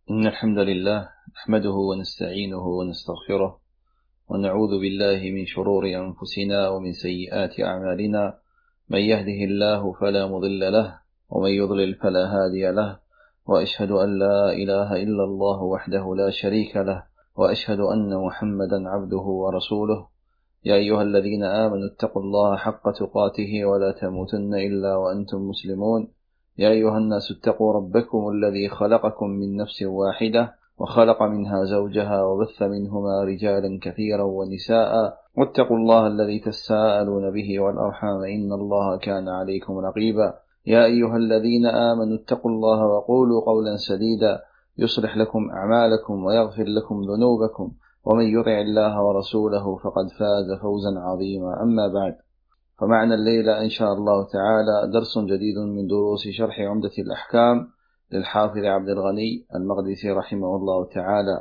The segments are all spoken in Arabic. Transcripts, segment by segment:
إن الحمد لله نحمده ونستعينه ونستغفره ونعوذ بالله من شرور أنفسنا ومن سيئات أعمالنا. من يهده الله فلا مضل له ومن يضلل فلا هادي له، وأشهد أن لا إله إلا الله وحده لا شريك له، وأشهد أن محمدا عبده ورسوله. يا أيها الذين آمنوا اتقوا الله حق تقاته ولا تموتن إلا وأنتم مسلمون. يا أيها الناس اتقوا ربكم الذي خلقكم من نفس واحدة وخلق منها زوجها وبث منهما رجالا كثيرا ونساء، واتقوا الله الذي تساءلون به والأرحام إن الله كان عليكم رقيبا. يا أيها الذين آمنوا اتقوا الله وقولوا قولا سديدا يصلح لكم أعمالكم ويغفر لكم ذنوبكم، ومن يطع الله ورسوله فقد فاز فوزا عظيما. أما بعد، فمعنا الليلة إن شاء الله تعالى درس جديد من دروس شرح عمدة الأحكام للحافظ عبد الغني المقدسي رحمه الله تعالى.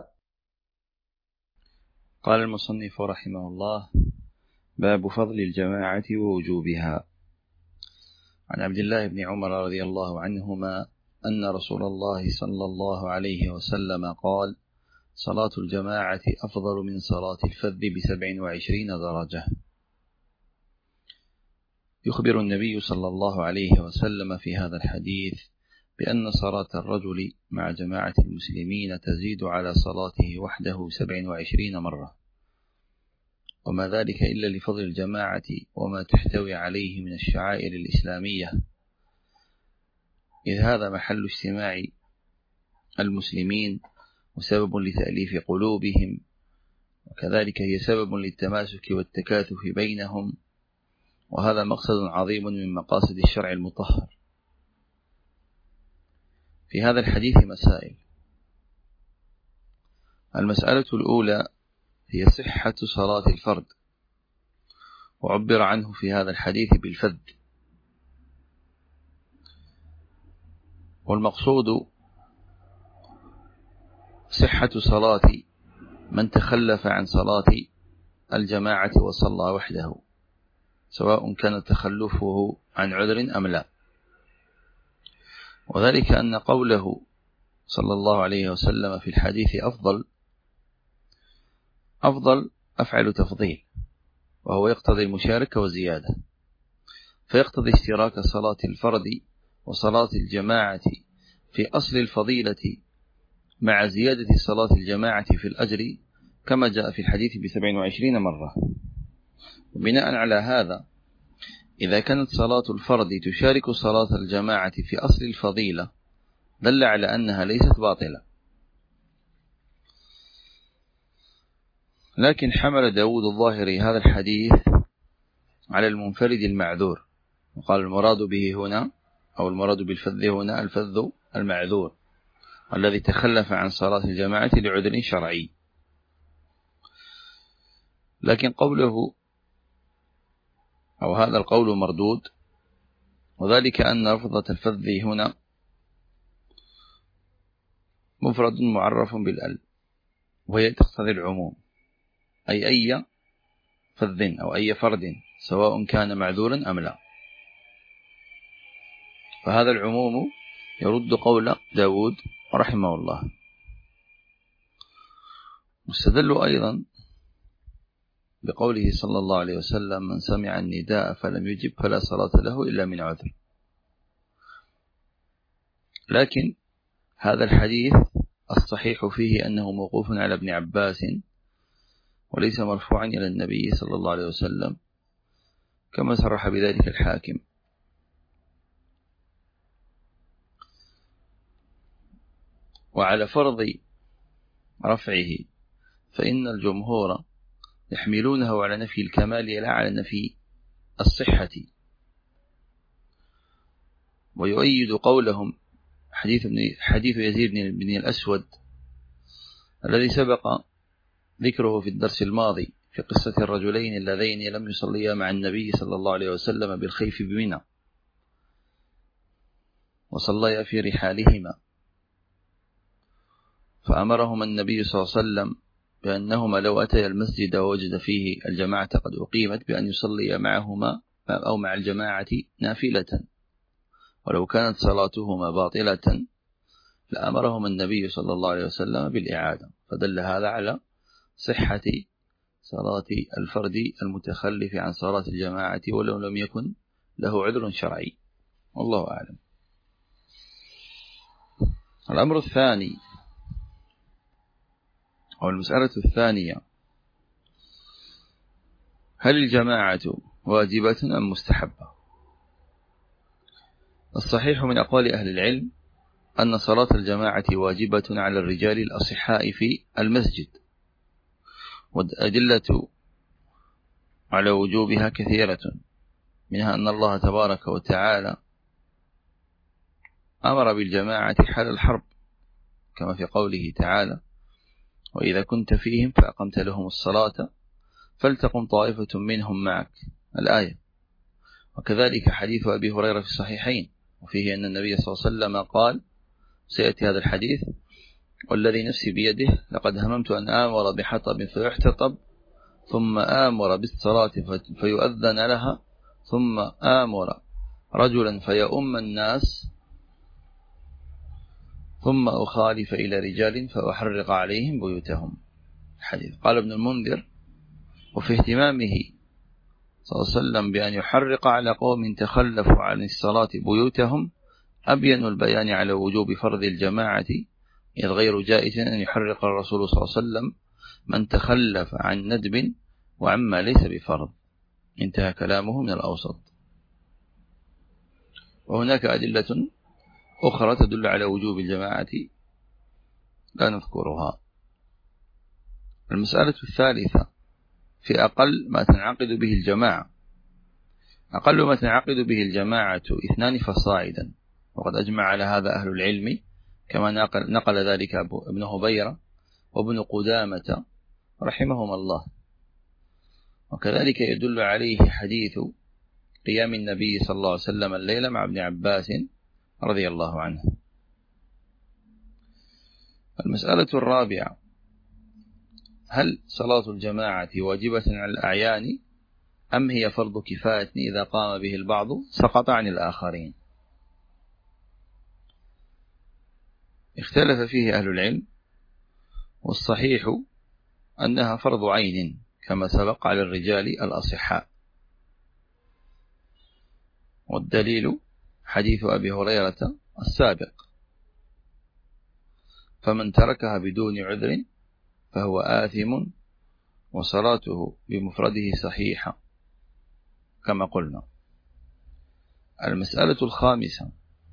قال المصنف رحمه الله: باب فضل الجماعة ووجوبها. عن عبد الله بن عمر رضي الله عنهما أن رسول الله صلى الله عليه وسلم قال: صلاة الجماعة أفضل من صلاة الفذ ب27 درجة. يخبر النبي صلى الله عليه وسلم في هذا الحديث بأن صلاة الرجل مع جماعة المسلمين تزيد على صلاته وحده 27 مرة، وما ذلك إلا لفضل الجماعة وما تحتوي عليه من الشعائر الإسلامية، إذ هذا محل اجتماع المسلمين وسبب لتأليف قلوبهم، وكذلك هي سبب للتماسك والتكاثف بينهم، وهذا مقصد عظيم من مقاصد الشرع المطهر. في هذا الحديث مسائل. المسألة الأولى هي صحة صلاة الفرد، وعبر عنه في هذا الحديث بالفذ، والمقصود صحة صلاة من تخلف عن صلاة الجماعة وصلى وحده، سواء كان تخلفه عن عذر أم لا، وذلك أن قوله صلى الله عليه وسلم في الحديث أفضل أفعل تفضيل، وهو يقتضي المشاركة وزيادة، فيقتضي اشتراك صلاة الفرد وصلاة الجماعة في أصل الفضيلة مع زيادة صلاة الجماعة في الأجر، كما جاء في الحديث ب27 مرة. وبناء على هذا، إذا كانت صلاة الفرد تشارك صلاة الجماعة في أصل الفضيلة، دل على أنها ليست باطلة. لكن حمل داود الظاهري هذا الحديث على المنفرد المعذور، وقال المراد به هنا، أو المراد بالفذ هنا، الفذ المعذور الذي تخلف عن صلاة الجماعة لعذر شرعي. لكن قوله أو هذا القول مردود، وذلك أن لفظة الفذ هنا مفرد معرف بالأل، وهي تقتضي العموم، أي فذ أو أي فرد، سواء كان معذورا أم لا. فهذا العموم يرد قول داود رحمه الله. واستدل أيضا بقوله صلى الله عليه وسلم: من سمع النداء فلم يجب فلا صلاة له إلا من عذر. لكن هذا الحديث الصحيح فيه أنه موقوف على ابن عباس، وليس مرفوعا إلى النبي صلى الله عليه وسلم، كما صرح بذلك الحاكم. وعلى فرض رفعه فإن الجمهور يحملونه على نفي الكمال لا على نفي الصحة، ويؤيد قولهم حديث يزيد بن الأسود الذي سبق ذكره في الدرس الماضي في قصة الرجلين اللذين لم يصليا مع النبي صلى الله عليه وسلم بالخيف بمنى، وصليا في رحالهما، فأمرهما النبي صلى الله عليه وسلم بأنهما لو أتيا المسجد ووجد فيه الجماعة قد أقيمت بأن يصلي معهما أو مع الجماعة نافلة، ولو كانت صلاتهما باطلة لأمرهم النبي صلى الله عليه وسلم بالإعادة، فدل هذا على صحة صلاة الفرد المتخلف عن صلاة الجماعة ولو لم يكن له عذر شرعي، والله أعلم. الأمر الثاني أو المسألة الثانية: هل الجماعة واجبة أم مستحبة؟ الصحيح من أقوال أهل العلم أن صلاة الجماعة واجبة على الرجال الأصحاء في المسجد، والأدلة على وجوبها كثيرة، منها أن الله تبارك وتعالى أمر بالجماعة حال الحرب، كما في قوله تعالى: وإذا كنت فيهم فأقمت لهم الصلاة فلتقم طائفة منهم معك، الآية. وكذلك حديث أبي هريرة في الصحيحين، وفيه أن النبي صلى الله عليه وسلم قال، سيأتي هذا الحديث: والذي نفسي بيده لقد هممت أن آمر بحطب فيحتطب ثم آمر بالصلاة فيؤذن لها ثم آمر رجلا فيؤم الناس ثم أخالف إلى رجال فأحرق عليهم بيوتهم. حديث. قال ابن المنذر: وفي اهتمامه صلى الله عليه وسلم بأن يحرق على قوم تخلفوا عن الصلاة بيوتهم أبين البيان على وجوب فرض الجماعة، إذ غير جائز أن يحرق الرسول صلى الله عليه وسلم من تخلف عن ندب وعما ليس بفرض. انتهى كلامه من الأوسط. وهناك أدلة أخرى تدل على وجوب الجماعة لا نذكرها. المسألة الثالثة في أقل ما تنعقد به الجماعة. أقل ما تنعقد به الجماعة 2 فصاعدا، وقد أجمع على هذا أهل العلم، كما نقل ذلك ابن هبيرة وابن قدامة رحمهم الله. وكذلك يدل عليه حديث قيام النبي صلى الله عليه وسلم الليلة مع ابن عباس رضي الله عنه. المسألة الرابعة: هل صلاة الجماعة واجبة على الأعيان أم هي فرض كفاية إذا قام به البعض سقط عن الآخرين؟ اختلف فيه أهل العلم، والصحيح أنها فرض عين كما سبق على الرجال الأصحاء، والدليل حديث أبي هريرة السابق: فمن تركها بدون عذر فهو آثم وصلاته بمفرده صحيحة، كما قلنا. المسألة الخامسة: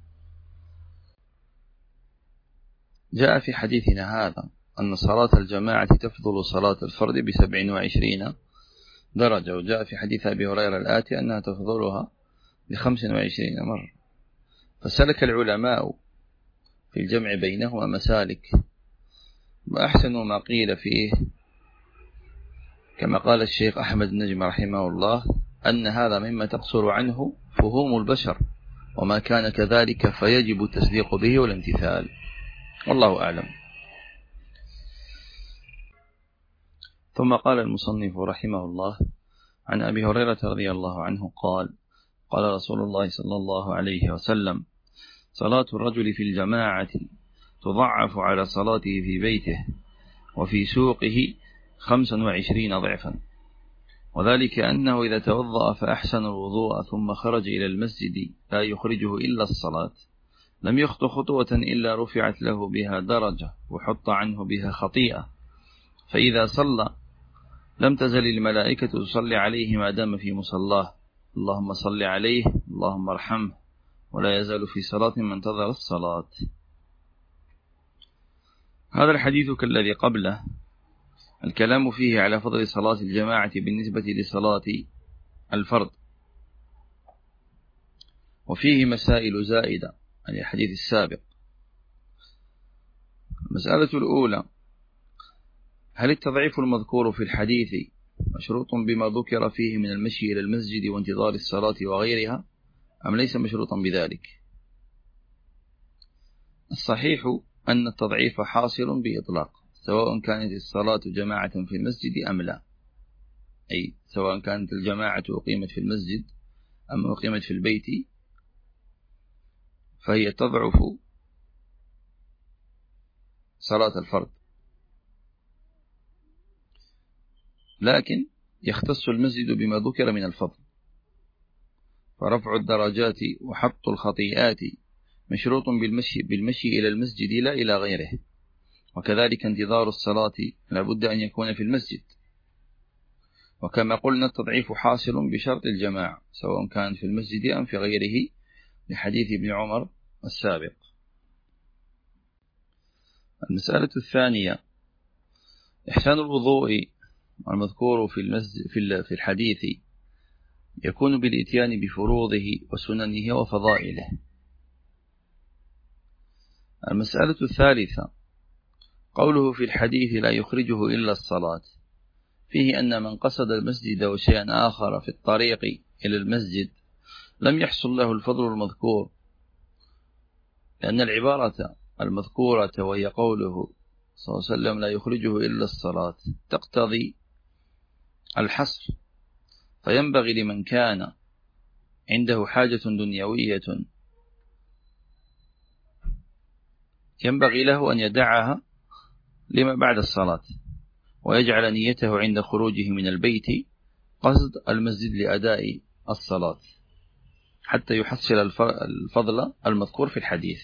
جاء في حديثنا هذا أن صلاة الجماعة تفضل صلاة الفرد ب27 درجة، وجاء في حديث أبي هريرة الآتي أنها تفضلها ب25 مرة. فسلك العلماء في الجمع بينهما مسالك، وأحسن ما قيل فيه كما قال الشيخ أحمد النجم رحمه الله: أن هذا مما تقصر عنه فهوم البشر، وما كان كذلك فيجب التصديق به والامتثال، والله أعلم. ثم قال المصنف رحمه الله: عن أبي هريرة رضي الله عنه قال: قال رسول الله صلى الله عليه وسلم: صلاة الرجل في الجماعة تضعف على صلاته في بيته وفي سوقه 25 ضعفا، وذلك أنه إذا توضأ فأحسن الوضوء ثم خرج إلى المسجد لا يخرجه إلا الصلاة لم يخطو خطوة إلا رفعت له بها درجة وحط عنه بها خطيئة، فإذا صلى لم تزل الملائكة تصلي عليه ما دام في مصلاه: اللهم صل عليه، اللهم ارحمه، ولا يزال في صلاة من انتظر الصلاة. هذا الحديث كالذي قبله الكلام فيه على فضل صلاة الجماعة بالنسبة لصلاة الفرد، وفيه مسائل زائدة عن الحديث السابق. المسألة الأولى: هل التضعيف المذكور في الحديث مشروط بما ذكر فيه من المشي إلى المسجد وانتظار الصلاة وغيرها أم ليس مشروطا بذلك؟ الصحيح أن التضعيف حاصل بإطلاق، سواء كانت الصلاة جماعة في المسجد أم لا، أي سواء كانت الجماعة أقيمت في المسجد أم أقيمت في البيت، فهي تضعف صلاة الفرد، لكن يختص المسجد بما ذكر من الفضل، فرفع الدرجات وحط الخطيئات مشروط بالمشي إلى المسجد لا إلى غيره، وكذلك انتظار الصلاة لا بد أن يكون في المسجد، وكما قلنا التضعيف حاصل بشرط الجماعة سواء كان في المسجد أم في غيره، لحديث ابن عمر السابق. المسألة الثانية: إحسان الوضوء المذكور في الحديث يكون بالإتيان بفروضه وسننه وفضائله. المسألة الثالثة: قوله في الحديث لا يخرجه إلا الصلاة، فيه أن من قصد المسجد وشيئا آخر في الطريق إلى المسجد لم يحصل له الفضل المذكور، لأن العبارة المذكورة وهي قوله صلى الله عليه وسلم لا يخرجه إلا الصلاة تقتضي الحصر، فينبغي لمن كان عنده حاجة دنيوية ينبغي له أن يدعها لما بعد الصلاة، ويجعل نيته عند خروجه من البيت قصد المسجد لأداء الصلاة حتى يحصل الفضل المذكور في الحديث.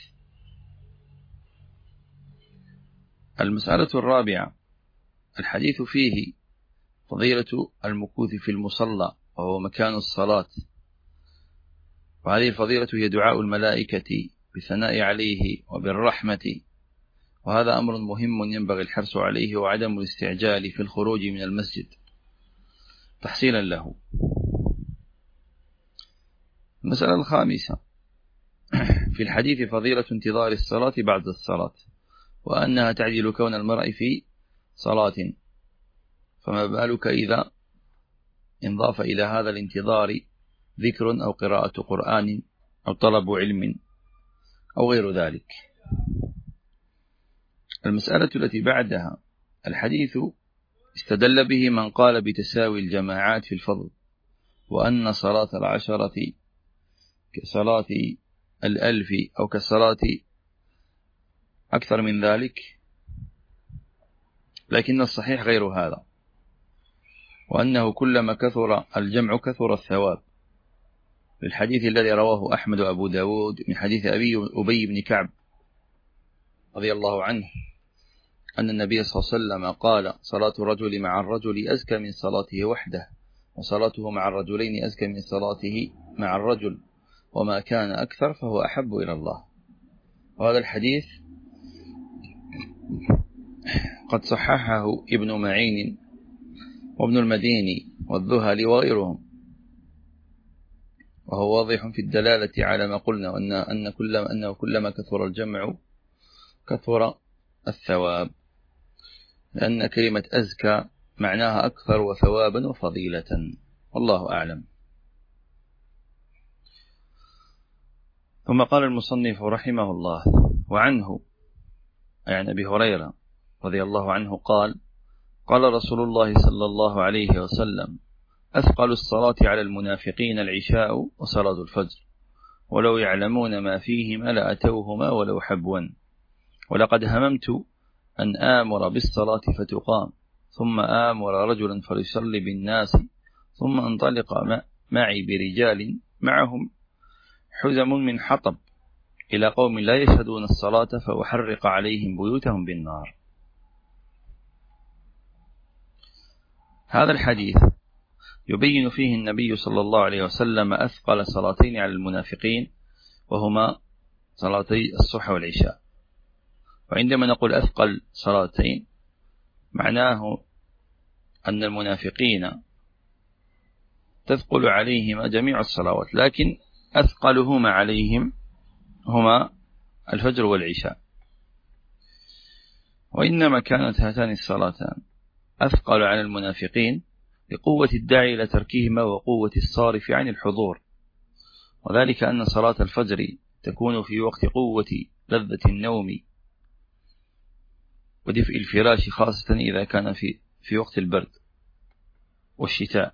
المسألة الرابعة: الحديث فيه فضيلة المكوث في المصلى وهو مكان الصلاة، وهذه الفضيلة هي دعاء الملائكة بالثناء عليه وبالرحمة، وهذا أمر مهم ينبغي الحرص عليه وعدم الاستعجال في الخروج من المسجد تحصيلا له. المسألة الخامسة: في الحديث فضيلة انتظار الصلاة بعد الصلاة، وأنها تعدل كون المرء في صلاة، فما بالك إذا انضاف إلى هذا الانتظار ذكر أو قراءة قرآن أو طلب علم أو غير ذلك. المسألة التي بعدها: الحديث استدل به من قال بتساوي الجماعات في الفضل، وأن صلاة العشرة كصلاة 1000 أو كصلاة أكثر من ذلك، لكن الصحيح غير هذا، وأنه كلما كثر الجمع كثر الثواب، في الحديث الذي رواه أحمد وأبو داود من حديث أبي بن كعب رضي الله عنه أن النبي صلى الله عليه وسلم قال: صلاة الرجل مع الرجل أزكى من صلاته وحده، وصلاته مع الرجلين أزكى من صلاته مع الرجل، وما كان أكثر فهو أحب إلى الله. وهذا الحديث قد صححه ابن معين وابن المديني والذهلي وغيرهم، وهو واضح في الدلالة على ما قلنا، أنه كلما كثر الجمع كثر الثواب، لأن كلمة أزكى معناها أكثر وثوابا وفضيلة، والله أعلم. ثم قال المصنف رحمه الله: وعنه يعني أبي هريرة رضي الله عنه قال: قال رسول الله صلى الله عليه وسلم: أثقل الصلاة على المنافقين العشاء وصلاة الفجر، ولو يعلمون ما فيهما لأتوهما ولو حبوا، ولقد هممت أن آمر بالصلاة فتقام، ثم آمر رجلا فليصلي بالناس، ثم انطلق معي برجال معهم حزم من حطب إلى قوم لا يشهدون الصلاة فأحرق عليهم بيوتهم بالنار. هذا الحديث يبين فيه النبي صلى الله عليه وسلم أثقل صلاتين على المنافقين، وهما صلاتي الصبح والعشاء. وعندما نقول أثقل صلاتين معناه أن المنافقين تثقل عليهم جميع الصلوات، لكن أثقلهما عليهم هما الفجر والعشاء. وإنما كانت هاتان الصلاتان أثقل على المنافقين لقوة الداعي إلى تركهما وقوة الصارف عن الحضور، وذلك أن صلاة الفجر تكون في وقت قوة لذة النوم ودفء الفراش، خاصة إذا كان في وقت البرد والشتاء.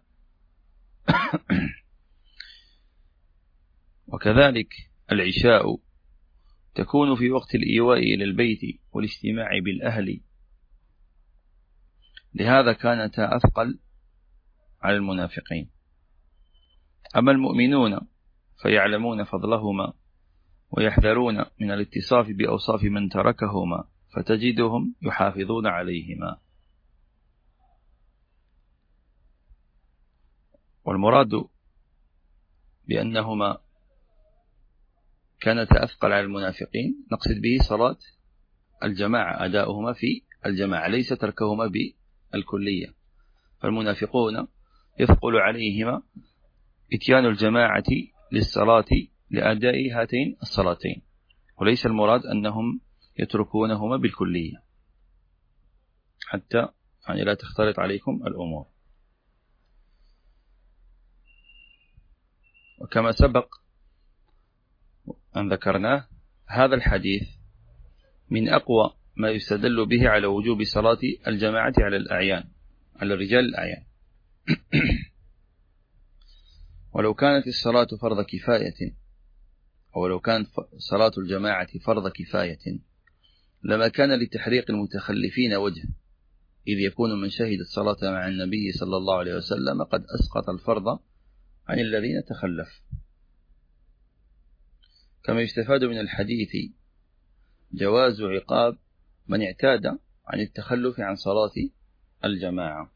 وكذلك العشاء تكون في وقت الإيواء إلى البيت والاجتماع بالأهل، لهذا كانتا أثقل على المنافقين. أما المؤمنون فيعلمون فضلهما ويحذرون من الاتصاف بأوصاف من تركهما، فتجدهم يحافظون عليهما. والمراد بأنهما كانتا أثقل على المنافقين نقصد به صلاة الجماعة، أداؤهما في الجماعة، ليس تركهما بالكلية. فالمنافقون يثقل عليهما إتيان الجماعة للصلاة لأداء هاتين الصلاتين، وليس المراد أنهم يتركونهما بالكلية، حتى يعني لا تختلط عليكم الأمور. وكما سبق أن ذكرناه، هذا الحديث من أقوى ما يستدل به على وجوب صلاة الجماعة على الأعيان، على الرجال الأعيان. ولو كانت الصلاة فرض كفاية، أو لو كانت صلاة الجماعة فرض كفاية، لما كان لتحريق المتخلفين وجه، إذ يكون من شهد الصلاة مع النبي صلى الله عليه وسلم قد أسقط الفرض عن الذين تخلف. كما يستفاد من الحديث جواز عقاب من اعتاد عن التخلف عن صلاة الجماعة.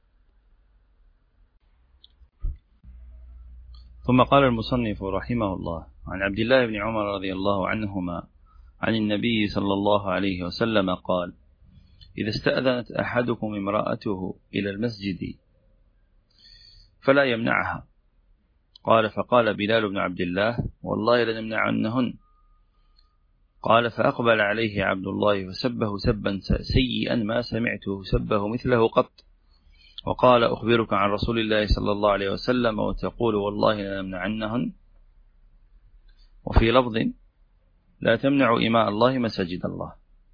ثم قال المصنف رحمه الله: عن عبد الله بن عمر رضي الله عنهما عن النبي صلى الله عليه وسلم قال: إذا استأذنت أحدكم امرأته إلى المسجد فلا يمنعها. قال: فقال بلال بن عبد الله: والله لنمنعنهن. قال: فأقبل عليه عبد الله فسبه سبا سيئا ما سمعته سبه مثله قط، وقال: أخبرك عن رسول الله صلى الله عليه وسلم وتقول والله لنمنعنهن. وفي لفظ: لا تمنعوا إماء الله مساجد الله.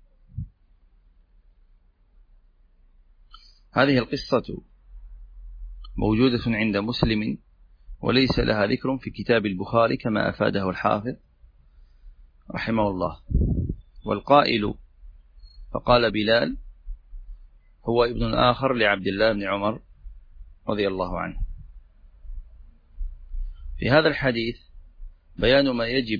هذه القصة موجودة عند مسلم، وليس لها ذكر في كتاب البخاري كما أفاده الحافظ رحمه الله. والقائل فقال بلال هو ابن آخر لعبد الله بن عمر رضي الله عنه. في هذا الحديث بيان ما يجب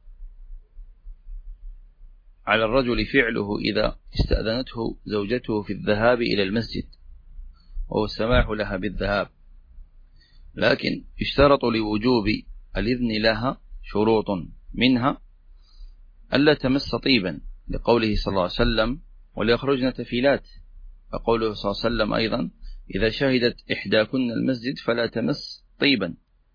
على الرجل فعله إذا استأذنته زوجته في الذهاب إلى المسجد، وهو السماح لها بالذهاب، لكن اشترط لوجوب الإذن لها شروط، منها ألا تمس طيبا، لقوله صلى الله عليه وسلم: وليخرجن تفيلات. وقوله صلى الله عليه وسلم أيضا: إذا شهدت إحداكن المسجد فلا تمس طيبا.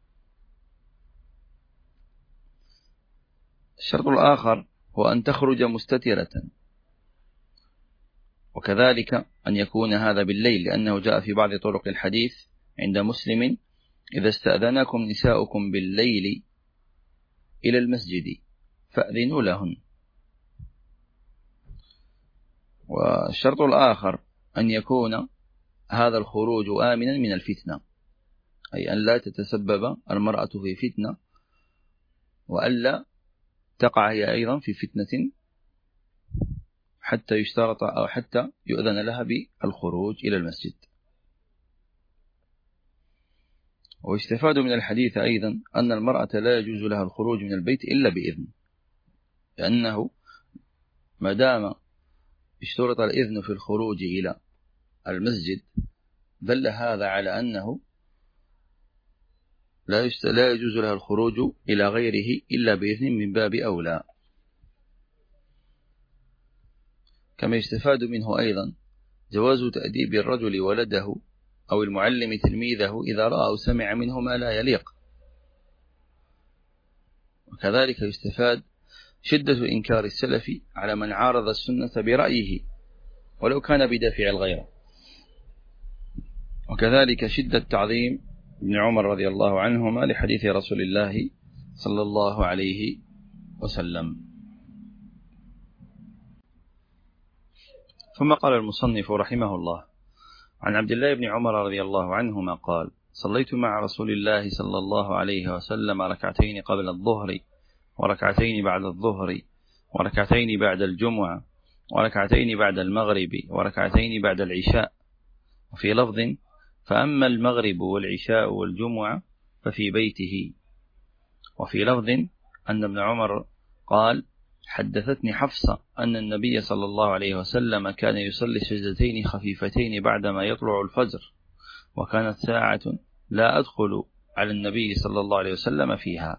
الشرط الآخر هو أن تخرج مستترة، وكذلك أن يكون هذا بالليل، لأنه جاء في بعض طرق الحديث عند مسلم: إذا استأذنكم نساؤكم بالليل إلى المسجد فأذنوا لهن. والشرط الآخر أن يكون هذا الخروج آمنا من الفتنة، أي أن لا تتسبب المرأة في فتنة، وألا تقع هي أيضا في فتنة حتى يشترط أو حتى يؤذن لها بالخروج إلى المسجد. ويستفاد من الحديث أيضا أن المرأة لا يجوز لها الخروج من البيت إلا بإذن، لأنه ما دام اشترط الإذن في الخروج إلى المسجد دل هذا على أنه لا يجوز لها الخروج إلى غيره إلا بإذن من باب أولى. كما يستفاد منه أيضا جواز تأديب الرجل ولده أو المعلم تلميذه إذا رأى أو سمع منه ما لا يليق. وكذلك يستفاد شدة إنكار السلف على من عارض السنة برأيه ولو كان بدافع الغيرة، وكذلك شدة تعظيم ابن عمر رضي الله عنهما لحديث رسول الله صلى الله عليه وسلم. ثم قال المصنف رحمه الله: عن عبد الله بن عمر رضي الله عنهما قال: صليت مع رسول الله صلى الله عليه وسلم ركعتين قبل الظهر وركعتين بعد الظهر وركعتين بعد الجمعة وركعتين بعد المغرب وركعتين بعد العشاء. وفي لفظ فأما المغرب والعشاء والجمعة ففي بيته. وفي لفظ أن ابن عمر قال حدثتني حفصة أن النبي صلى الله عليه وسلم كان يصلي سجدتين خفيفتين بعدما يطلع الفجر، وكانت ساعة لا أدخل على النبي صلى الله عليه وسلم فيها.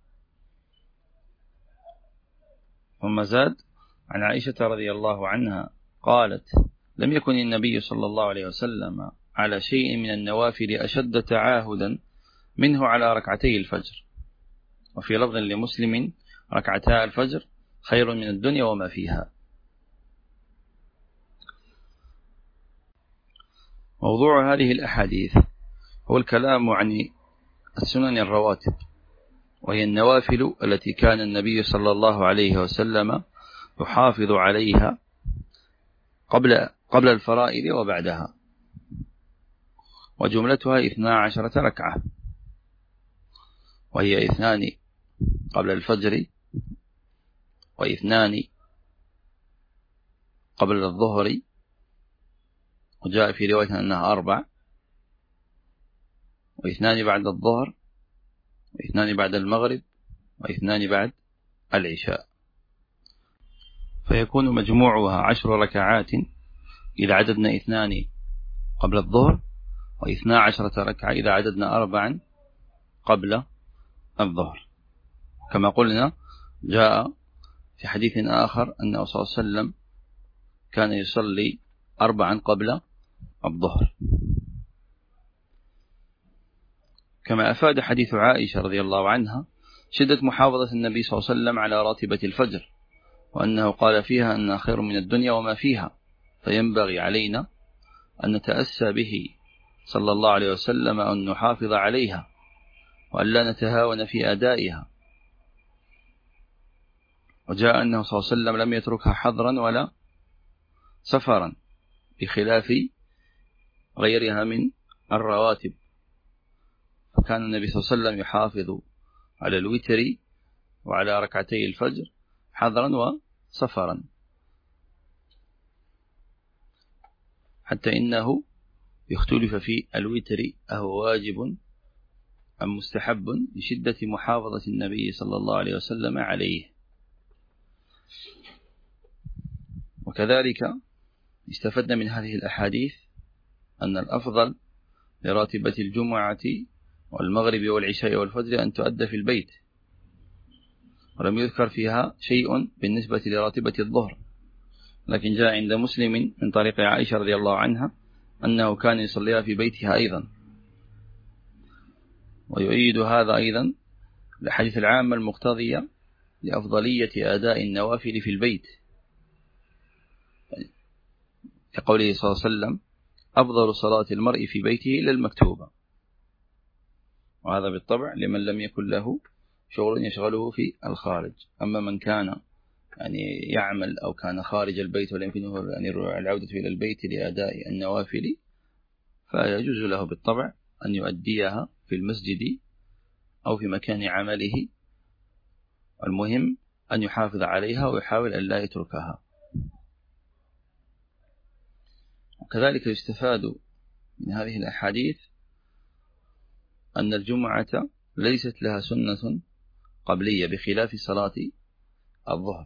ثم زاد عن عائشة رضي الله عنها قالت لم يكن النبي صلى الله عليه وسلم على شيء من النوافل أشد تعاهدا منه على ركعتي الفجر. وفي لفظ لمسلم ركعتا الفجر خير من الدنيا وما فيها. موضوع هذه الأحاديث هو الكلام عن السنن الرواتب، وهي النوافل التي كان النبي صلى الله عليه وسلم يحافظ عليها قبل الفرائض وبعدها، وجملتها 12 ركعة، وهي 2 قبل الفجر، و2 قبل الظهر، وجاء في رواية أنها 4، و2 بعد الظهر، و2 بعد المغرب، و2 بعد العشاء، فيكون مجموعها 10 ركعات إذا عددنا 2 قبل الظهر، و12 ركعة إذا عددنا 4 قبل الظهر. كما قلنا جاء في حديث آخر أنه صلى الله عليه وسلم كان يصلي 4 قبل الظهر. كما أفاد حديث عائشة رضي الله عنها شدة محافظة النبي صلى الله عليه وسلم على راتبة الفجر، وأنه قال فيها أنها خير من الدنيا وما فيها، فينبغي علينا أن نتأسى به صلى الله عليه وسلم أن نحافظ عليها، وأن لا نتهاون في أدائها. وجاء أنه صلى الله عليه وسلم لم يتركها حضرا ولا سفرا، بخلاف غيرها من الرواتب، فكان النبي صلى الله عليه وسلم يحافظ على الوتر وعلى ركعتي الفجر حضرا وسفرا، حتى إنه يختلف في الوتر أهو واجب أم مستحب لشدة محافظة النبي صلى الله عليه وسلم عليه. وكذلك استفدنا من هذه الأحاديث أن الأفضل لراتبة الجمعة والمغرب والعشاء والفجر أن تؤدى في البيت، ولم يذكر فيها شيء بالنسبة لراتبة الظهر، لكن جاء عند مسلم من طريق عائشة رضي الله عنها أنه كان يصليها في بيتها أيضا. ويؤيد هذا أيضا الحديث العام المقتضية لأفضلية أداء النوافل في البيت، كقوله صلى الله عليه وسلم أفضل صلاة المرء في بيته إلا المكتوبة، وهذا بالطبع لمن لم يكن له شغل يشغله في الخارج. أما من كان يعمل أو كان خارج البيت ولم يمكنه العودة إلى البيت لأداء النوافل، فيجوز له بالطبع أن يؤديها في المسجد أو في مكان عمله، المهم أن يحافظ عليها ويحاول أن لا يتركها. وكذلك يستفاد من هذه الأحاديث أن الجمعة ليست لها سنة قبلية بخلاف صلاة الظهر،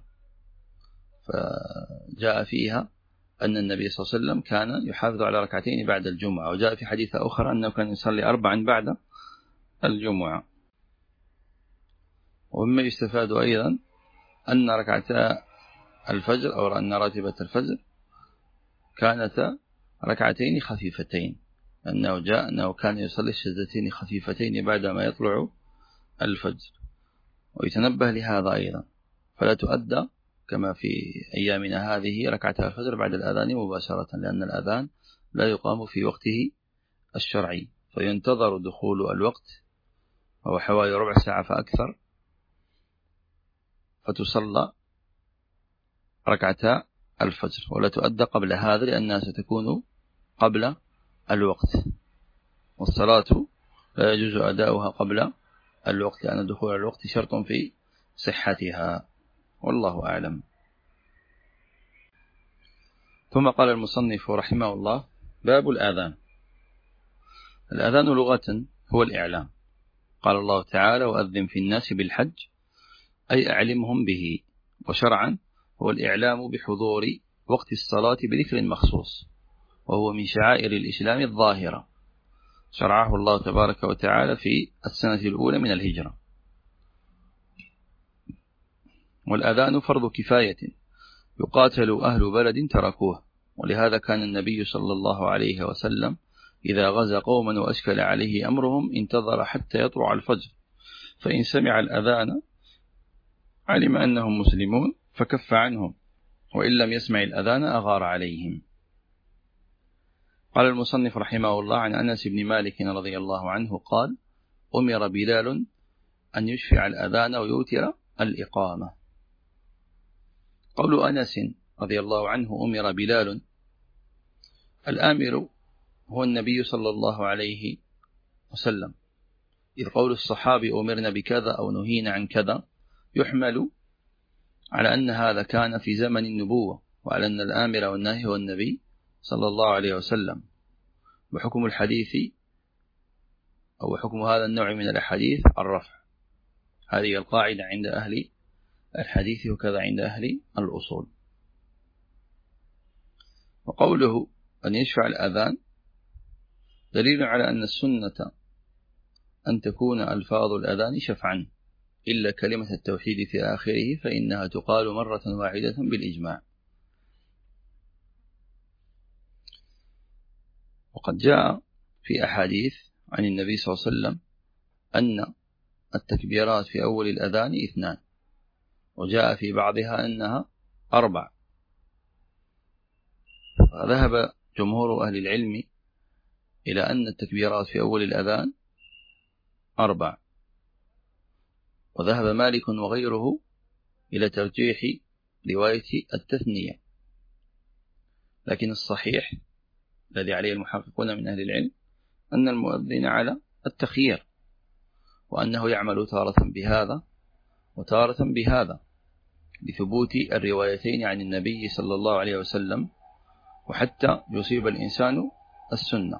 فجاء فيها أن النبي صلى الله عليه وسلم كان يحافظ على ركعتين بعد الجمعة، وجاء في حديث أخرى أنه كان يصلي 4 بعد الجمعة. ومما يستفاد أيضا أن ركعتا الفجر أو أن راتبة الفجر كانت ركعتين خفيفتين، أنه جاء أنه كان يصلي السجدتين خفيفتين بعدما يطلع الفجر. ويتنبه لهذا أيضا، فلا تؤدى كما في أيامنا هذه ركعتا الفجر بعد الأذان مباشرة، لأن الأذان لا يقام في وقته الشرعي، فينتظر دخول الوقت وهو حوالي ربع ساعة فأكثر، فتصلى ركعتا الفجر، ولا تؤدى قبل هذا لأنها ستكون قبل الوقت، والصلاة لا يجوز أداؤها قبل الوقت، لأن دخول الوقت شرط في صحتها. والله أعلم. ثم قال المصنف رحمه الله: باب الآذان. الآذان لغة هو الإعلام. قال الله تعالى: وأذن في الناس بالحج، أي أعلمهم به. وشرعا هو الإعلام بحضور وقت الصلاة بذكر مخصوص، وهو من شعائر الإسلام الظاهرة، شرعه الله تبارك وتعالى في السنة الأولى من الهجرة. والأذان فرض كفاية يقاتل أهل بلد تركوه، ولهذا كان النبي صلى الله عليه وسلم إذا غزا قوما وأشكل عليه أمرهم انتظر حتى يطلع الفجر، فإن سمع الأذان علم أنهم مسلمون فكف عنهم، وإن لم يسمع الأذان أغار عليهم. قال المصنف رحمه الله: عن أنس بن مالك رضي الله عنه قال: أمر بلال أن يشفع الأذان ويوتر الإقامة. قول أنس رضي الله عنه أمر بلال، الآمر هو النبي صلى الله عليه وسلم، إذ قول الصحابي أمرنا بكذا أو نهينا عن كذا يحمل على أن هذا كان في زمن النبوة، وعلى أن الآمر والناهي هو النبي صلى الله عليه وسلم. وحكم الحديث أو حكم هذا النوع من الأحاديث الرفع. هذه القاعدة عند أهل الحديث وكذا عند أهل الأصول. وقوله أن يشفع الأذان دليل على أن السنة أن تكون ألفاظ الأذان شفعا، إلا كلمة التوحيد في آخره فإنها تقال مرة واحدة بالإجماع. وقد جاء في أحاديث عن النبي صلى الله عليه وسلم أن التكبيرات في أول الأذان 2، وجاء في بعضها أنها 4. فذهب جمهور أهل العلم إلى أن التكبيرات في أول الأذان 4، وذهب مالك وغيره إلى ترجيح رواية التثنية. لكن الصحيح الذي عليه المحققون من أهل العلم أن المؤذن على التخيير، وأنه يعمل تارة بهذا وتارة بهذا، لثبوت الروايتين عن النبي صلى الله عليه وسلم، وحتى يصيب الإنسان السنة.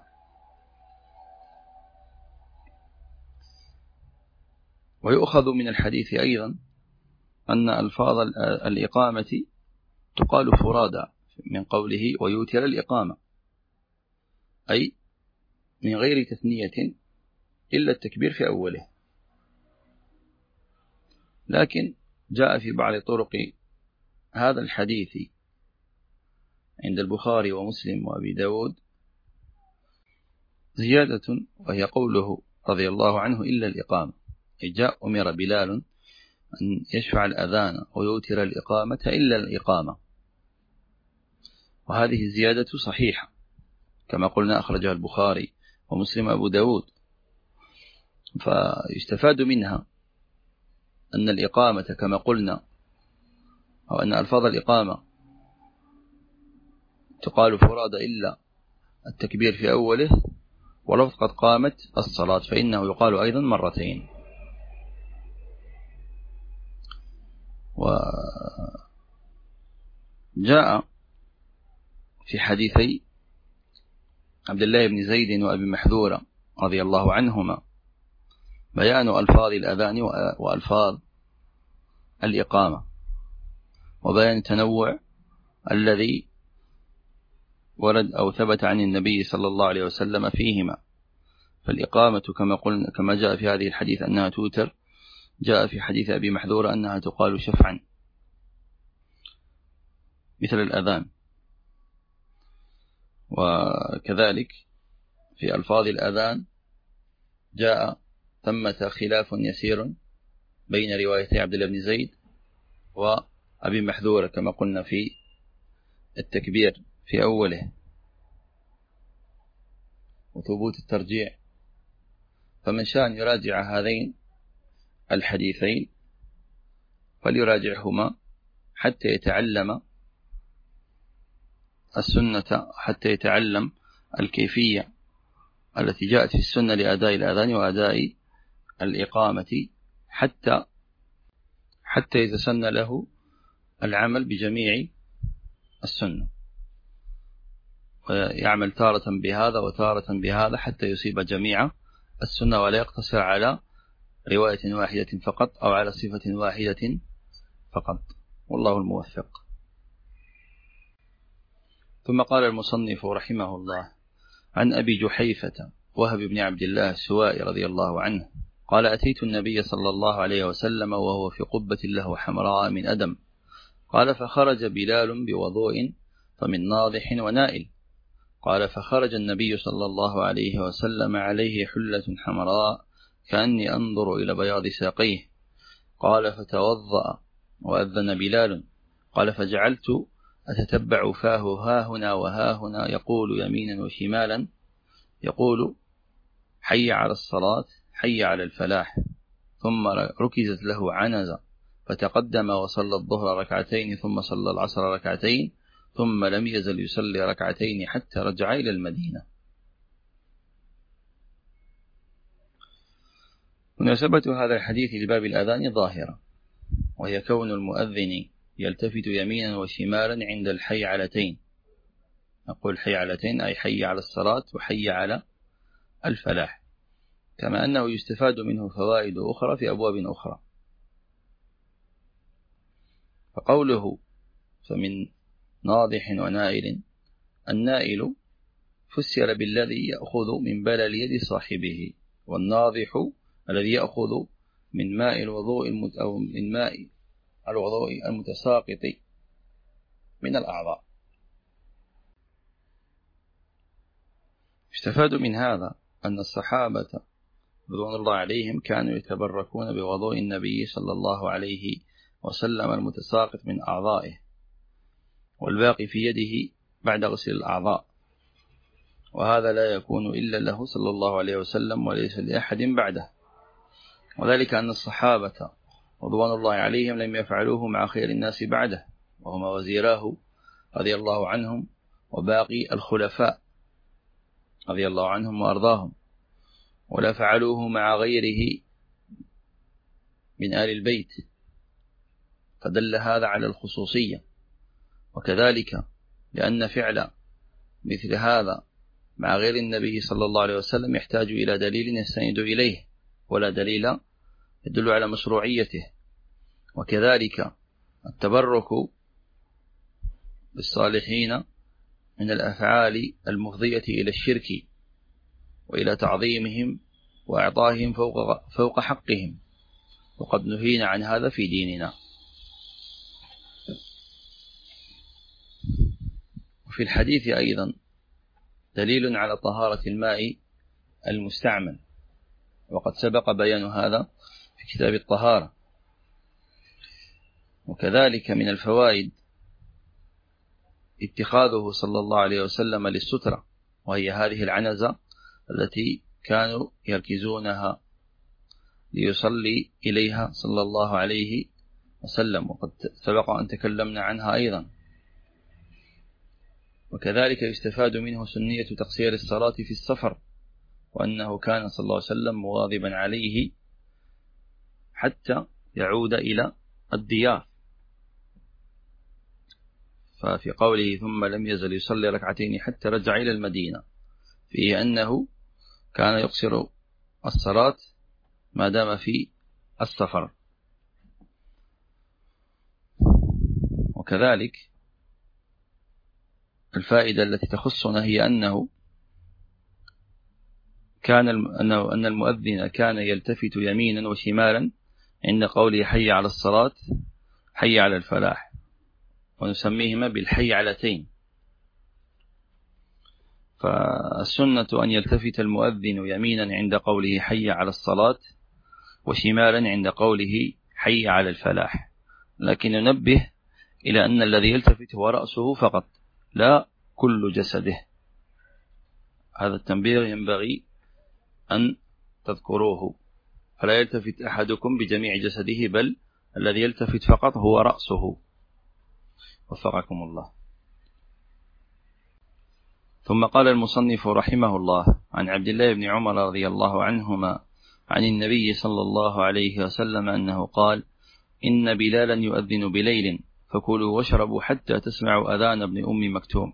ويؤخذ من الحديث أيضا أن ألفاظ الإقامة تقال فرادى، من قوله ويوتر الإقامة، أي من غير تثنية إلا التكبير في أوله. لكن جاء في بعض طرق هذا الحديث عند البخاري ومسلم وأبي داود زيادة، وهي قوله رضي الله عنه إلا الإقامة، أي جاء أمر بلال أن يشفع الأذان ويوتر الإقامة إلا الإقامة. وهذه الزيادة صحيحة كما قلنا، أخرجها البخاري ومسلم أبو داود. فيستفاد منها أن الإقامة كما قلنا، أو أن ألفاظ الإقامة تقال فرادى إلا التكبير في أوله، ولو قد قامت الصلاة فإنه يقال أيضا مرتين. وجاء في حديثي عبد الله بن زيد وأبي محذورة رضي الله عنهما بيان ألفاظ الأذان وألفاظ الإقامة، وبيان التنوع الذي ورد أو ثبت عن النبي صلى الله عليه وسلم فيهما. فالإقامة كما قلنا كما جاء في هذه الحديث أنها توتر، جاء في حديث أبي محذورة أنها تقال شفعا مثل الأذان. وكذلك في ألفاظ الأذان جاء ثمة خلاف يسير بين روايتي عبد الله بن زيد وأبي محذورة كما قلنا في التكبير في أوله وثبوت الترجيع. فمن شاء يراجع هذين الحديثين فليراجعهما حتى يتعلم السنة، حتى يتعلم الكيفية التي جاءت في السنة لأداء الأذان وأداء الإقامة، حتى يتسنى له العمل بجميع السنة، ويعمل تارة بهذا وتارة بهذا حتى يصيب جميع السنة، ولا يقتصر على رواية واحدة فقط أو على صفة واحدة فقط، والله الموفق. ثم قال المصنف رحمه الله: عن أبي جحيفة وهب بن عبد الله السوائي رضي الله عنه قال: أتيت النبي صلى الله عليه وسلم وهو في قبة له حمراء من أدم، قال: فخرج بلال بوضوء فمن ناضح ونائل، قال: فخرج النبي صلى الله عليه وسلم عليه حلة حمراء كأني أنظر إلى بياض ساقيه، قال: فتوضأ وأذن بلال، قال: فجعلت أتتبع فاه ها هنا وها هنا يقول يمينا وشمالا، يقول: حي على الصلاة، حي على الفلاح. ثم ركزت له عنزة فتقدم وصلى الظهر ركعتين ثم صلى العصر ركعتين ثم لم يزل يصلي ركعتين حتى رجع إلى المدينة. مناسبة هذا الحديث لباب الأذان ظاهرة، وهي كون المؤذن يلتفت يمينا وشمالا عند الحي علتين، نقول حي علتين أي حي على الصلاة وحي على الفلاح، كما أنه يستفاد منه فوائد أخرى في أبواب أخرى. فقوله فمن ناضح ونائل، النائل فسر بالذي يأخذ من بلل يد صاحبه، والناضح الذي يأخذ من ماء الوضوء أو من ماء الوضوء المتساقط من الأعضاء. استفاد من هذا أن الصحابة رضوان الله عليهم كانوا يتبركون بوضوء النبي صلى الله عليه وسلم المتساقط من أعضائه، والباقي في يده بعد غسل الأعضاء، وهذا لا يكون إلا له صلى الله عليه وسلم وليس لأحد بعده، وذلك أن الصحابة رضوان الله عليهم لم يفعلوه مع خير الناس بعده، وهما وزيراه رضي الله عنهم وباقي الخلفاء رضي الله عنهم وأرضاهم، ولا فعلوه مع غيره من آل البيت، فدل هذا على الخصوصية. وكذلك لأن فعل مثل هذا مع غير النبي صلى الله عليه وسلم يحتاج إلى دليل يستند إليه، ولا دليل يدل على مشروعيته. وكذلك التبرك بالصالحين من الأفعال المفضية إلى الشرك وإلى تعظيمهم وإعطائهم فوق حقهم، وقد نهينا عن هذا في ديننا. وفي الحديث أيضا دليل على طهارة الماء المستعمل، وقد سبق بيان هذا في كتاب الطهارة. وكذلك من الفوائد اتخاذه صلى الله عليه وسلم للسترة، وهي هذه العنزة التي كانوا يركزونها ليصلي إليها صلى الله عليه وسلم، وقد سبق أن تكلمنا عنها أيضا. وكذلك يستفاد منه سنية تقصير الصلاة في السفر، وأنه كان صلى الله عليه وسلم مواظبا عليه حتى يعود إلى الديار. ففي قوله ثم لم يزل يصلي ركعتين حتى رجع إلى المدينة، فيه أنه كان يقصر الصلاة ما دام في السفر. وكذلك الفائدة التي تخصنا هي أن المؤذن كان يلتفت يمينا وشمالا عند قوله حي على الصلاة، حي على الفلاح، ونسميهما بالحي علتين. فالسنة أن يلتفت المؤذن يمينا عند قوله حي على الصلاة، وشمالا عند قوله حي على الفلاح، لكن ننبه إلى أن الذي يلتفت هو رأسه فقط لا كل جسده. هذا التنبيه ينبغي أن تذكروه، فلا يلتفت أحدكم بجميع جسده، بل الذي يلتفت فقط هو رأسه. وفقكم الله. ثم قال المصنف رحمه الله: عن عبد الله بن عمر رضي الله عنهما عن النبي صلى الله عليه وسلم أنه قال: إن بلالا يؤذن بليل فكلوا واشربوا حتى تسمعوا أذان ابن أم مكتوم.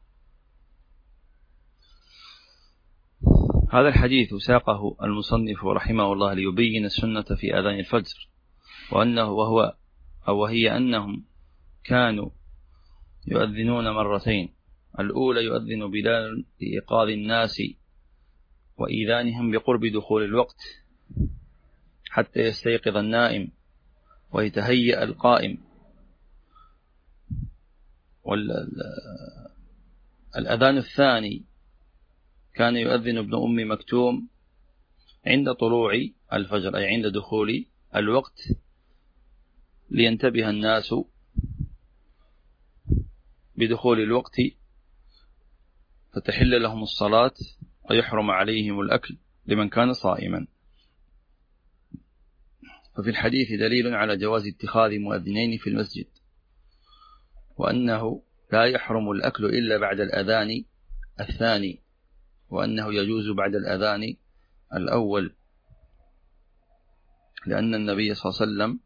هذا الحديث ساقه المصنف رحمه الله ليبين السنة في أذان الفجر، وهي أنهم كانوا يؤذنون مرتين، الأولى يؤذن بلال لإيقاظ الناس وإيذانهم بقرب دخول الوقت حتى يستيقظ النائم ويتهيأ القائم، والأذان الثاني كان يؤذن ابن أم مكتوم عند طلوع الفجر، أي عند دخول الوقت، لينتبه الناس بدخول الوقت فتحل لهم الصلاة ويحرم عليهم الأكل لمن كان صائما. ففي الحديث دليل على جواز اتخاذ مؤذنين في المسجد، وأنه لا يحرم الأكل إلا بعد الأذان الثاني، وأنه يجوز بعد الأذان الأول، لأن النبي صلى الله عليه وسلم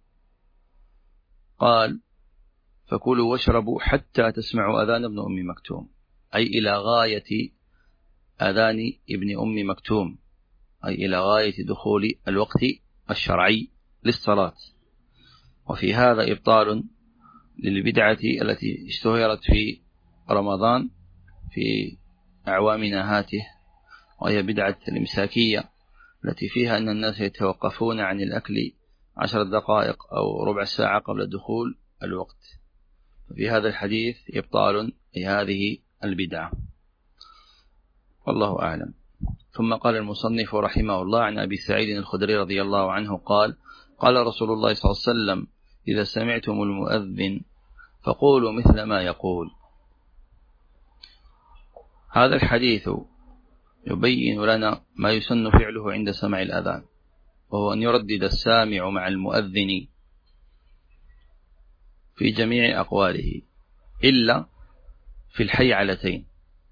قال: فكلوا واشربوا حتى تسمعوا أذان ابن أم مكتوم، أي إلى غاية أذان ابن أم مكتوم، أي إلى غاية دخول الوقت الشرعي للصلاة. وفي هذا إبطال للبدعة التي اشتهرت في رمضان في أعوامنا هاته، وهي بدعة الإمساكية التي فيها أن الناس يتوقفون عن الأكل 10 دقائق أو ربع ساعة قبل دخول الوقت. ففي هذا الحديث إبطال لهذه البدعة، والله أعلم. ثم قال المصنف رحمه الله عن أبي سعيد الخدري رضي الله عنه قال: قال رسول الله صلى الله عليه وسلم: إذا سمعتم المؤذن فقولوا مثل ما يقول. هذا الحديث يبين لنا ما يسن فعله عند سماع الأذان، وهو أن يردد السامع مع المؤذن في جميع أقواله إلا في الحي علتين،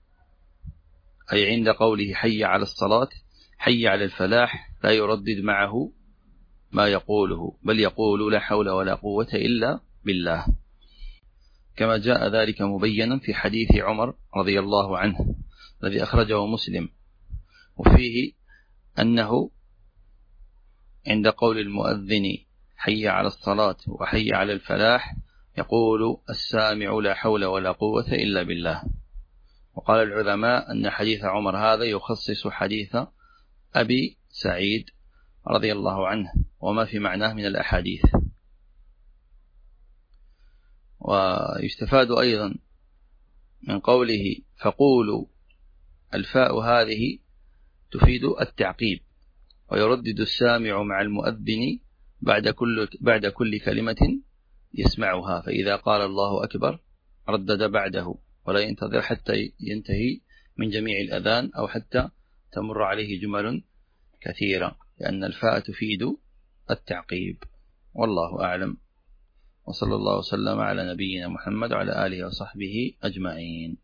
أي عند قوله حي على الصلاة، حي على الفلاح، لا يردد معه ما يقوله، بل يقول: لا حول ولا قوة إلا بالله، كما جاء ذلك مبينا في حديث عمر رضي الله عنه الذي أخرجه مسلم، وفيه أنه عند قول المؤذن حي على الصلاة وحي على الفلاح يقول السامع: لا حول ولا قوة إلا بالله. وقال العلماء أن حديث عمر هذا يخصص حديث أبي سعيد رضي الله عنه وما في معناه من الأحاديث. ويستفاد أيضا من قوله فقولوا، الفاء هذه تفيد التعقيب، ويردد السامع مع المؤذن بعد كل كلمة يسمعها، فإذا قال الله أكبر ردد بعده، ولا ينتظر حتى ينتهي من جميع الأذان أو حتى تمر عليه جمل كثيرة، لأن الفاء تفيد التعقيب. والله أعلم، وصلى الله وسلم على نبينا محمد وعلى آله وصحبه أجمعين.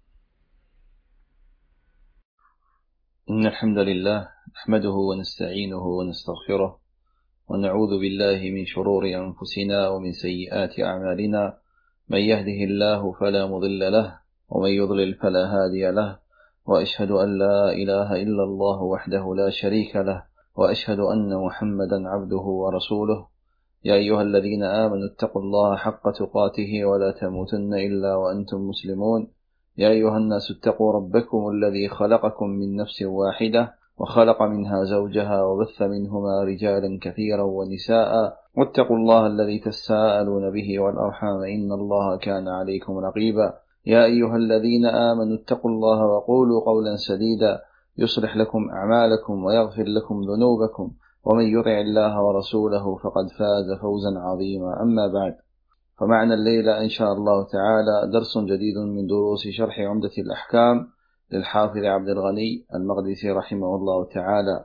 إن الحمد لله نحمده ونستعينه ونستغفره، ونعوذ بالله من شرور أنفسنا ومن سيئات أعمالنا، من يهده الله فلا مضل له ومن يضلل فلا هادي له، وأشهد أن لا إله إلا الله وحده لا شريك له، وأشهد أن محمدا عبده ورسوله. يا أيها الذين آمنوا اتقوا الله حق تقاته ولا تموتن إلا وأنتم مسلمون. يا أيها الناس اتقوا ربكم الذي خلقكم من نفس واحدة وخلق منها زوجها وبث منهما رجالا كثيرا ونساء، واتقوا الله الذي تساءلون به والأرحام إن الله كان عليكم رقيبا. يا أيها الذين آمنوا اتقوا الله وقولوا قولا سديدا يصلح لكم أعمالكم ويغفر لكم ذنوبكم، ومن يطع الله ورسوله فقد فاز فوزا عظيما. أما بعد، فمعنا الليلة إن شاء الله تعالى درس جديد من دروس شرح عمدة الأحكام للحافظ عبد الغني المقدسي رحمه الله تعالى.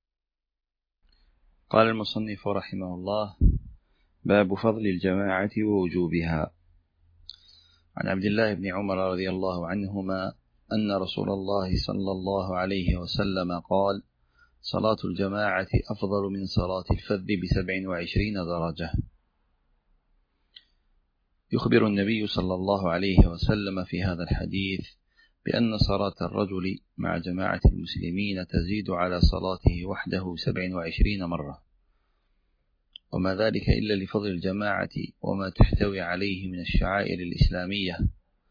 قال المصنف رحمه الله: باب فضل الجماعة ووجوبها. عن عبد الله بن عمر رضي الله عنهما أن رسول الله صلى الله عليه وسلم قال: صلاة الجماعة أفضل من صلاة الفذ ب27 درجة. يخبر النبي صلى الله عليه وسلم في هذا الحديث بأن صلاة الرجل مع جماعة المسلمين تزيد على صلاته وحده 27 مرة، وما ذلك إلا لفضل الجماعة وما تحتوي عليه من الشعائر الإسلامية،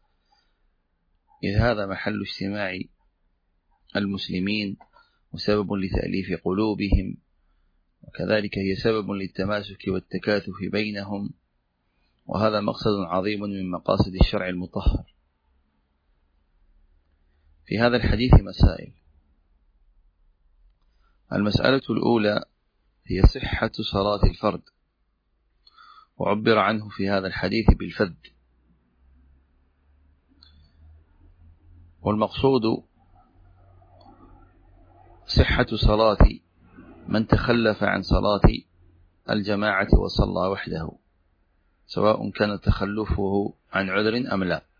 إذ هذا محل اجتماع المسلمين وسبب لتأليف قلوبهم، وكذلك هي سبب للتماسك والتكاثف بينهم، وهذا مقصد عظيم من مقاصد الشرع المطهر. في هذا الحديث مسائل. المسألة الأولى هي صحة صلاة الفرد، وعبر عنه في هذا الحديث بالفذ، والمقصود صحة صلاة من تخلف عن صلاة الجماعة وصلى وحده، سواء كان تخلفه عن عذر أم لا،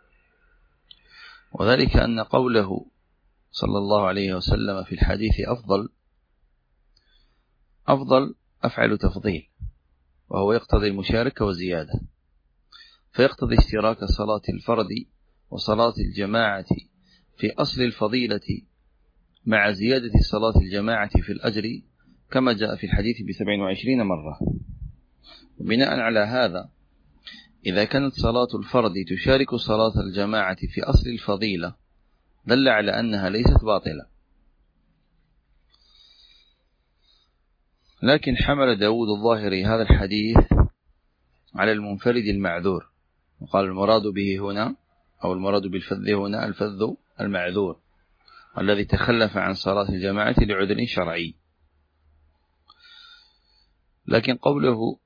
وذلك أن قوله صلى الله عليه وسلم في الحديث أفضل أفعل تفضيل، وهو يقتضي المشاركة وزيادة، فيقتضي اشتراك صلاة الفرد وصلاة الجماعة في أصل الفضيلة مع زيادة صلاة الجماعة في الأجر كما جاء في الحديث ب27 مرة. وبناء على هذا إذا كانت صلاة الفرد تشارك صلاة الجماعة في أصل الفضيلة دل على أنها ليست باطلة. لكن حمل داود الظاهري هذا الحديث على المنفرد المعذور، وقال المراد به هنا أو المراد بالفذ هنا الفذ المعذور الذي تخلف عن صلاة الجماعة لعذر شرعي. لكن قوله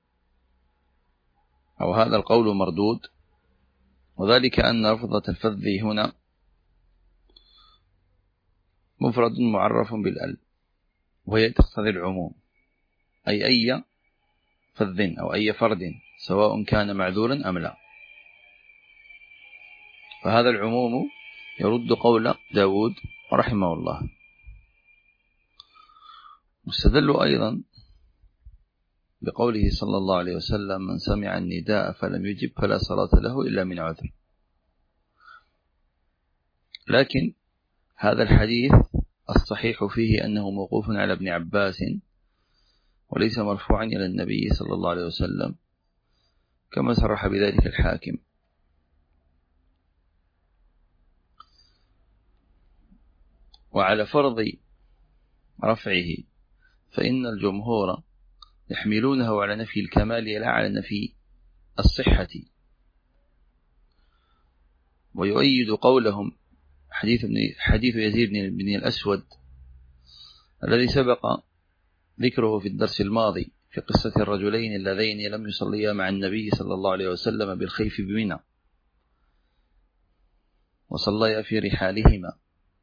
أو هذا القول مردود، وذلك أن لفظة الفذ هنا مفرد معرف بالأل، وهي تقتضي العموم، أي فذ أو أي فرد سواء كان معذورا أم لا، فهذا العموم يرد قول داود رحمه الله. مستدل أيضا بقوله صلى الله عليه وسلم من سمع النداء فلم يجب فلا صلاة له إلا من عذر. لكن هذا الحديث الصحيح فيه أنه موقوف على ابن عباس وليس مرفوعا إلى النبي صلى الله عليه وسلم كما صرح بذلك الحاكم. وعلى فرض رفعه فإن الجمهور يحملونه على نفي الكمال لا على نفي الصحة، ويؤيد قولهم حديث يزيد بن الأسود الذي سبق ذكره في الدرس الماضي في قصة الرجلين اللذين لم يصليا مع النبي صلى الله عليه وسلم بالخيف بمنى وصليا في رحالهما،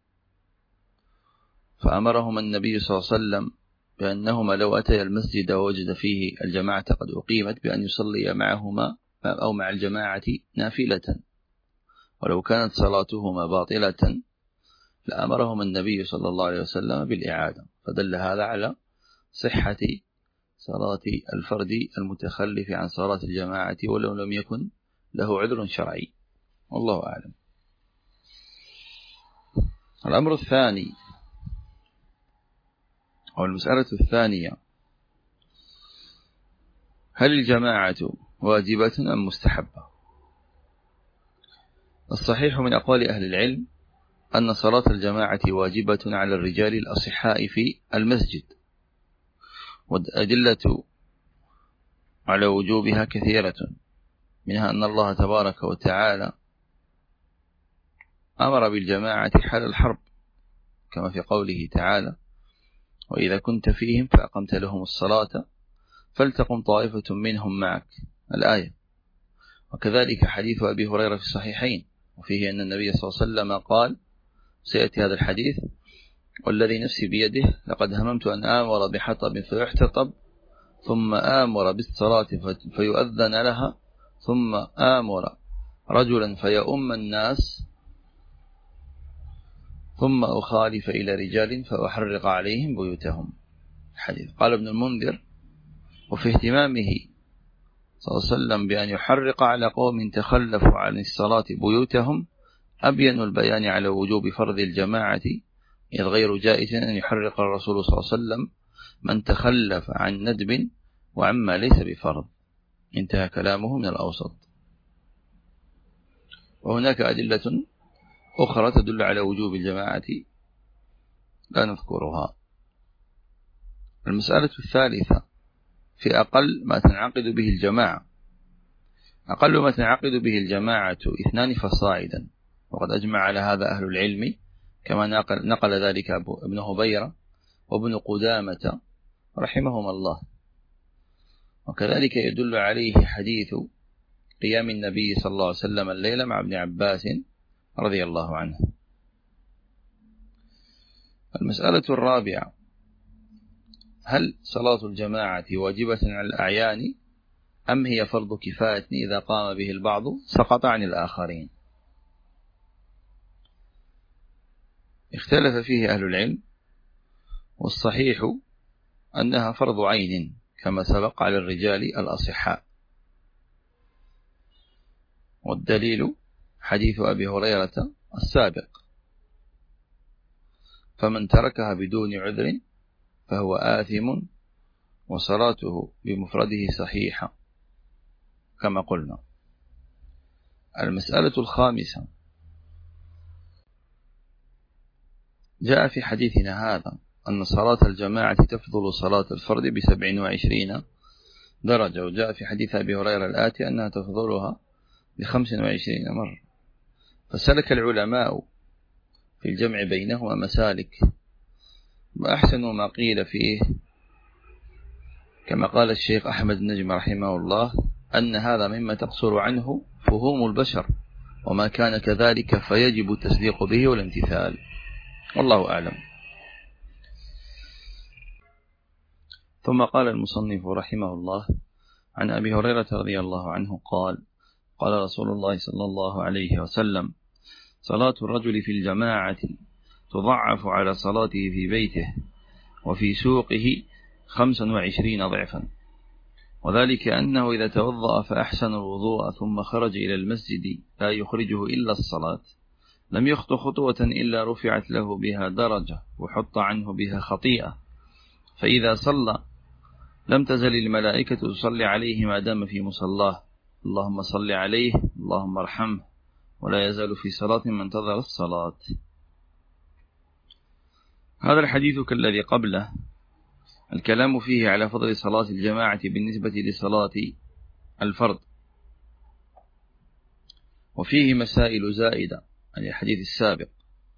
فأمرهما النبي صلى الله عليه وسلم بأنهما لو أتيا المسجد ووجد فيه الجماعة قد أقيمت بأن يصليا معهما أو مع الجماعة نافلة، ولو كانت صلاتهما باطلة لأمرهما النبي صلى الله عليه وسلم بالإعادة، فدل هذا على صحة صلاة الفرد المتخلف عن صلاة الجماعة ولو لم يكن له عذر شرعي، والله أعلم. الأمر الثاني أو المسألة الثانية، هل الجماعة واجبة أم مستحبة؟ الصحيح من أقوال أهل العلم أن صلاة الجماعة واجبة على الرجال الأصحاء في المسجد، والأدلة على وجوبها كثيرة، منها أن الله تبارك وتعالى أمر بالجماعة حال الحرب كما في قوله تعالى وإذا كنت فيهم فأقمت لهم الصلاة فلتقم طائفة منهم معك الآية. وكذلك حديث أبي هريرة في الصحيحين وفيه أن النبي صلى الله عليه وسلم قال، سيأتي هذا الحديث والذي نفسي بيده لقد هممت أن آمر بحطب فيحتطب ثم آمر بالصلاة فيؤذن لها ثم آمر رجلا فيؤم الناس ثم أخالف إلى رجال فأحرق عليهم بيوتهم. حديث. قال ابن المنذر وفي اهتمامه صلى الله عليه وسلم بأن يحرق على قوم تخلفوا عن الصلاة بيوتهم أبين البيان على وجوب فرض الجماعة، إذ غير جائز أن يحرق الرسول صلى الله عليه وسلم من تخلف عن ندب وعما ليس بفرض. انتهى كلامه من الأوسط. وهناك أدلة أخرى تدل على وجوب الجماعة لا نذكرها. المسألة الثالثة في أقل ما تنعقد به الجماعة. أقل ما تنعقد به الجماعة 2 فصاعدا، وقد أجمع على هذا أهل العلم كما نقل ذلك ابن هبيرة وابن قدامة رحمهما الله. وكذلك يدل عليه حديث قيام النبي صلى الله عليه وسلم الليلة مع ابن عباس رضي الله عنه. المسألة الرابعة: هل صلاة الجماعة واجبة على الأعيان أم هي فرض كفاية إذا قام به البعض سقط عن الآخرين؟ اختلف فيه أهل العلم، والصحيح أنها فرض عين كما سبق على الرجال الأصحاء. والدليل حديث أبي هريرة السابق: فمن تركها بدون عذر فهو آثم وصلاته بمفرده صحيحة كما قلنا. المسألة الخامسة: جاء في حديثنا هذا أن صلاة الجماعة تفضل صلاة الفرد ب27 درجة، وجاء في حديث أبي هريرة الآتي أنها تفضلها ب25 مرة. فسلك العلماء في الجمع بينهما مسالك، وأحسن ما قيل فيه كما قال الشيخ أحمد النجم رحمه الله أن هذا مما تقصر عنه فهوم البشر، وما كان كذلك فيجب التصديق به والامتثال، والله أعلم. ثم قال المصنف رحمه الله: عن أبي هريرة رضي الله عنه قال: قال رسول الله صلى الله عليه وسلم: صلاة الرجل في الجماعة تضعف على صلاته في بيته وفي سوقه 25 ضعفا، وذلك أنه إذا توضأ فأحسن الوضوء ثم خرج إلى المسجد لا يخرجه إلا الصلاة لم يخط خطوة إلا رفعت له بها درجة وحط عنه بها خطيئة، فإذا صلى لم تزل الملائكة تصلي عليه ما دام في مصلاه، اللهم صل عليه اللهم ارحمه، ولا يزال في صلاة من انتظر الصلاة. هذا الحديث كالذي قبله الكلام فيه على فضل صلاة الجماعة بالنسبة لصلاة الفرد، وفيه مسائل زائدة عن الحديث السابق.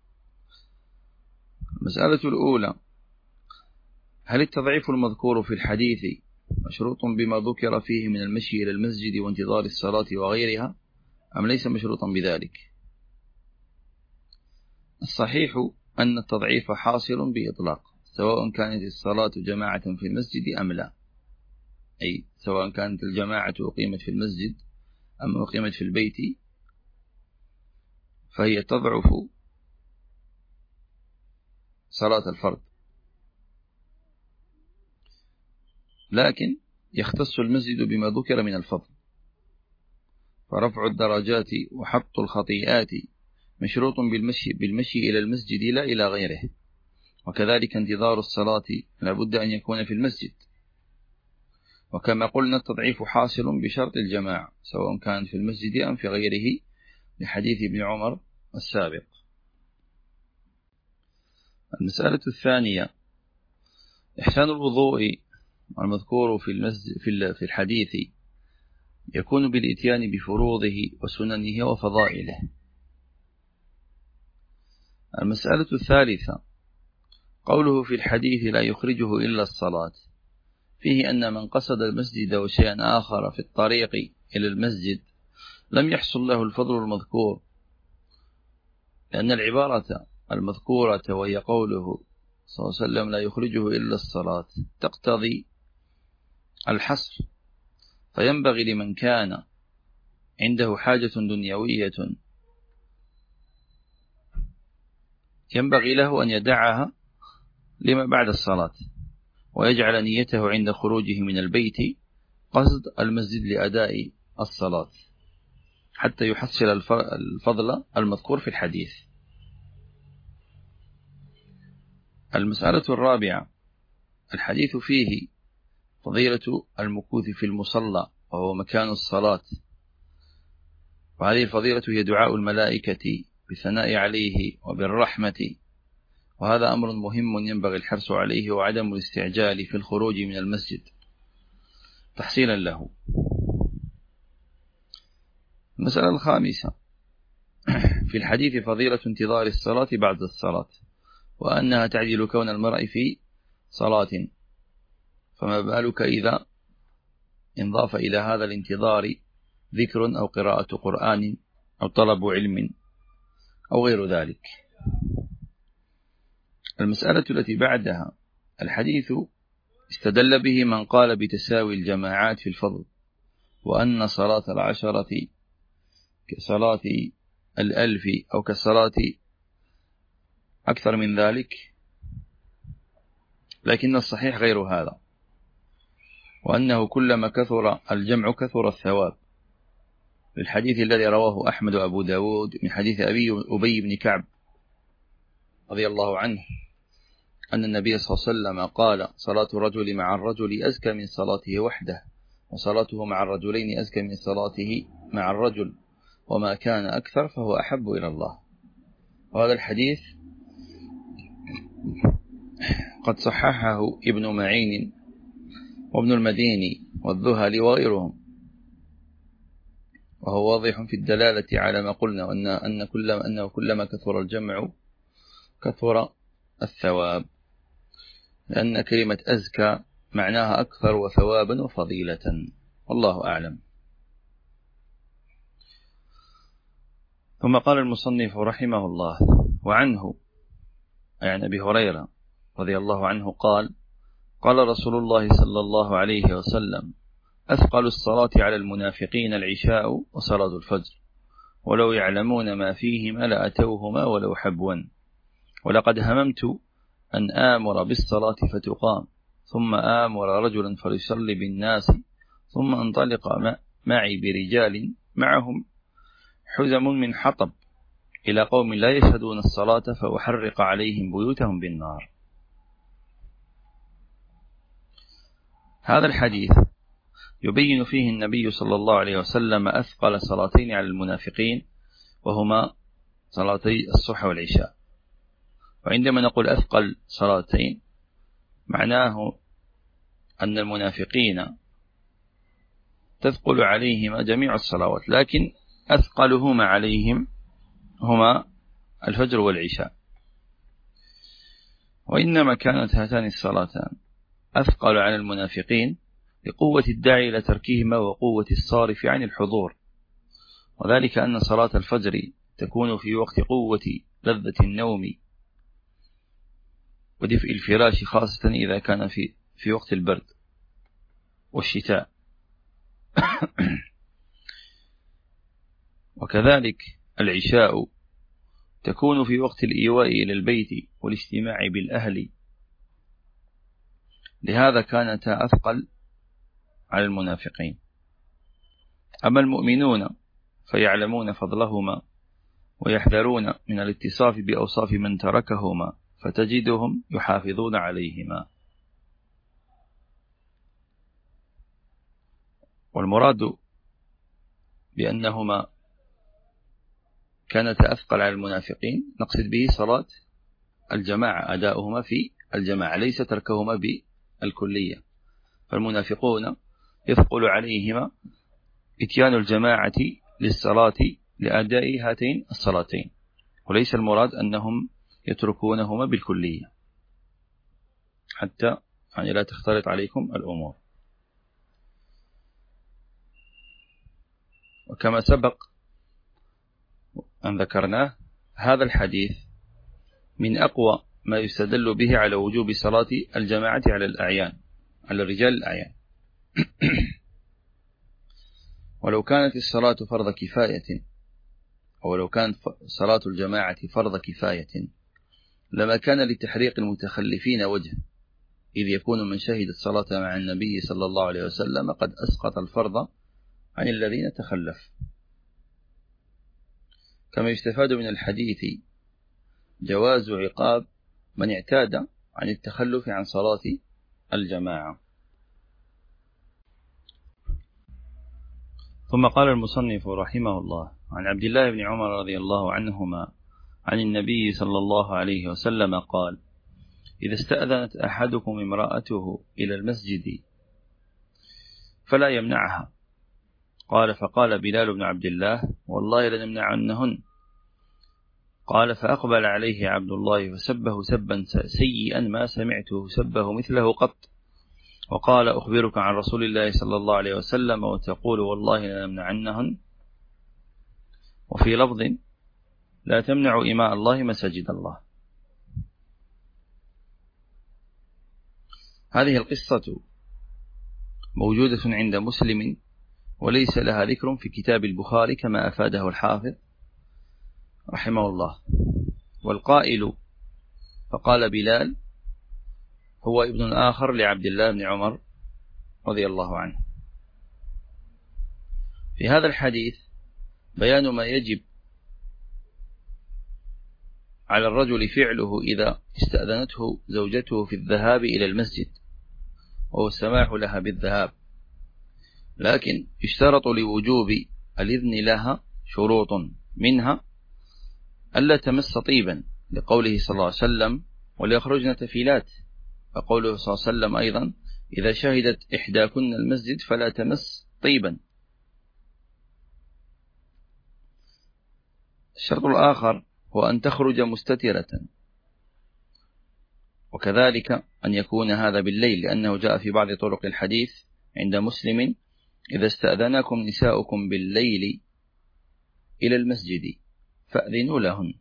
المسألة الأولى: هل التضعيف المذكور في الحديث مشروط بما ذكر فيه من المشي إلى المسجد وانتظار الصلاة وغيرها أم ليس مشروطا بذلك؟ الصحيح أن التضعيف حاصل بإطلاق، سواء كانت الصلاة جماعة في المسجد أم لا، أي سواء كانت الجماعة أقيمت في المسجد أم أقيمت في البيت فهي تضعف صلاة الفرد، لكن يختص المسجد بما ذكر من الفضل، فرفع الدرجات وحط الخطيئات مشروط بالمشي إلى المسجد لا إلى غيره، وكذلك انتظار الصلاة لابد أن يكون في المسجد، وكما قلنا التضعيف حاصل بشرط الجماعة سواء كان في المسجد أم في غيره لحديث ابن عمر السابق. المسألة الثانية: إحسان الوضوء المذكور في الحديث يكون بالإتيان بفروضه وسننه وفضائله. المسألة الثالثة: قوله في الحديث لا يخرجه إلا الصلاة، فيه أن من قصد المسجد وشيئا آخر في الطريق إلى المسجد لم يحصل له الفضل المذكور، لأن العبارة المذكورة وهي قوله صلى الله عليه وسلم لا يخرجه إلا الصلاة تقتضي الحصر، فينبغي لمن كان عنده حاجة دنيوية ينبغي له أن يدعها لما بعد الصلاة، ويجعل نيته عند خروجه من البيت قصد المسجد لأداء الصلاة حتى يحصل الفضل المذكور في الحديث. المسألة الرابعة، الحديث فيه فضيلة المكوث في المصلى وهو مكان الصلاة، وهذه الفضيلة هي دعاء الملائكة بالثناء عليه وبالرحمة، وهذا أمر مهم ينبغي الحرص عليه وعدم الاستعجال في الخروج من المسجد تحصيلا له. المسألة الخامسة، في الحديث فضيلة انتظار الصلاة بعد الصلاة، وأنها تعدل كون المرء في صلاة، فما بالك إذا انضاف إلى هذا الانتظار ذكر أو قراءة قرآن أو طلب علم أو غير ذلك. المسألة التي بعدها، الحديث استدل به من قال بتساوي الجماعات في الفضل، وأن صلاة العشرة كصلاة 1000 أو كصلاة أكثر من ذلك، لكن الصحيح غير هذا، وأنه كلما كثر الجمع كثر الثواب، للحديث الذي رواه أحمد وأبو داود من حديث أبي بن كعب رضي الله عنه أن النبي صلى الله عليه وسلم قال: صلاة الرجل مع الرجل أزكى من صلاته وحده، وصلاته مع الرجلين أزكى من صلاته مع الرجل، وما كان أكثر فهو أحب إلى الله. وهذا الحديث قد صححه ابن معين وابن المديني والذهلي وغيرهم، وهو واضح في الدلالة على ما قلنا، أنه كلما كثر الجمع كثر الثواب، لأن كلمة أزكى معناها أكثر وثوابا وفضيلة، والله أعلم. ثم قال المصنف رحمه الله: وعنه، يعني أبي هريرة رضي الله عنه قال: قال رسول الله صلى الله عليه وسلم: أثقل الصلاة على المنافقين العشاء وصلاة الفجر، ولو يعلمون ما فيهما لأتوهما ولو حبوا، ولقد هممت أن آمر بالصلاة فتقام، ثم آمر رجلا فليصلي بالناس، ثم انطلق معي برجال معهم حزم من حطب إلى قوم لا يشهدون الصلاة فأحرق عليهم بيوتهم بالنار. هذا الحديث يبين فيه النبي صلى الله عليه وسلم أثقل صلاتين على المنافقين، وهما صلاتي الصبح والعشاء. وعندما نقول أثقل صلاتين معناه أن المنافقين تثقل عليهما جميع الصلوات، لكن أثقلهما عليهم هما الفجر والعشاء. وإنما كانت هاتان الصلاتان أثقل على المنافقين لقوة الداعي إلى تركهما وقوة الصارف عن الحضور، وذلك أن صلاة الفجر تكون في وقت قوة لذة النوم ودفء الفراش، خاصة إذا كان في وقت البرد والشتاء. وكذلك العشاء تكون في وقت الإيواء إلى البيت والاجتماع بالأهل، لهذا كانتا أثقل على المنافقين. أما المؤمنون فيعلمون فضلهما ويحذرون من الاتصاف بأوصاف من تركهما، فتجدهم يحافظون عليهما. والمراد بأنهما كانت أثقل على المنافقين نقصد به صلاة الجماعة، أداؤهما في الجماعة، ليس تركهما بالكلية. فالمنافقون يثقل عليهما إتيان الجماعة للصلاة لأداء هاتين الصلاتين، وليس المراد أنهم يتركونهما بالكلية، حتى يعني لا تختلط عليكم الأمور. وكما سبق أن ذكرناه، هذا الحديث من أقوى ما يستدل به على وجوب صلاة الجماعة على الأعيان، على الرجال الأعيان. ولو كانت الصلاة فرض كفاية، أو لو كانت صلاة الجماعة فرض كفاية، لما كان لتحريق المتخلفين وجه، إذ يكون من شهد الصلاة مع النبي صلى الله عليه وسلم قد أسقط الفرض عن الذين تخلف. كما يستفاد من الحديث جواز عقاب من اعتاد عن التخلف عن صلاة الجماعة. ثم قال المصنف رحمه الله: عن عبد الله بن عمر رضي الله عنهما عن النبي صلى الله عليه وسلم قال: إذا استأذنت أحدكم امرأته إلى المسجد فلا يمنعها. قال: فقال بلال بن عبد الله: والله لنمنعنهن. قال: فأقبل عليه عبد الله فسبه سبا سيئا ما سمعته سبه مثله قط، وقال: أخبرك عن رسول الله صلى الله عليه وسلم وتقول والله لنمنعنهن. وفي لفظ: لا تمنعوا إماء الله مساجد الله. هذه القصة موجودة عند مسلم وليس لها ذكر في كتاب البخاري كما أفاده الحافظ رحمه الله. والقائل فقال بلال هو ابن آخر لعبد الله بن عمر رضي الله عنه. في هذا الحديث بيان ما يجب على الرجل فعله إذا استأذنته زوجته في الذهاب إلى المسجد، وهو السماح لها بالذهاب، لكن اشترط لوجوب الإذن لها شروط، منها ألا تمس طيبا لقوله صلى الله عليه وسلم: وليخرجن تفيلات. وقوله صلى الله عليه وسلم أيضا: إذا شهدت إحداكن المسجد فلا تمس طيبا. الشرط الآخر هو أن تخرج مستترة، وكذلك أن يكون هذا بالليل، لأنه جاء في بعض طرق الحديث عند مسلم: إذا استأذنكم نساؤكم بالليل إلى المسجد فأذنوا لهن.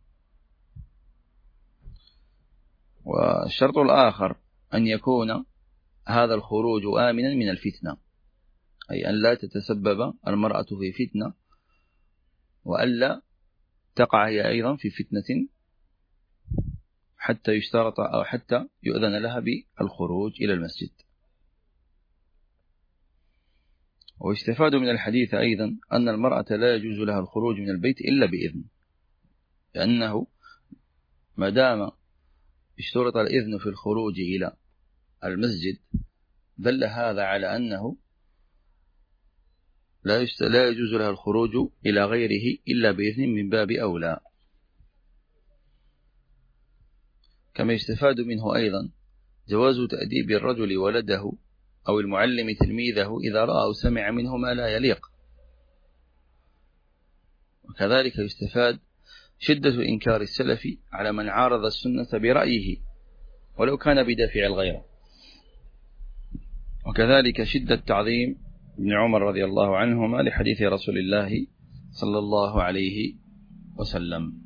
والشرط الآخر أن يكون هذا الخروج آمنا من الفتنة، أي أن لا تتسبب المرأة في فتنة، وألا تقع هي أيضا في فتنة حتى يشترط أو حتى يؤذن لها بالخروج إلى المسجد. ويستفاد من الحديث أيضا أن المرأة لا يجوز لها الخروج من البيت إلا بإذن، لأنه ما دام اشترط الإذن في الخروج إلى المسجد دل هذا على أنه لا يجوز لها الخروج إلى غيره إلا بإذن من باب أولى. كما يستفاد منه أيضا جواز تأديب الرجل ولده أو المعلم تلميذه إذا رأى أو سمع منه ما لا يليق. وكذلك يستفاد شدة إنكار السلف على من عارض السنة برأيه ولو كان بدافع الغيرة، وكذلك شدة تعظيم ابن عمر رضي الله عنهما لحديث رسول الله صلى الله عليه وسلم.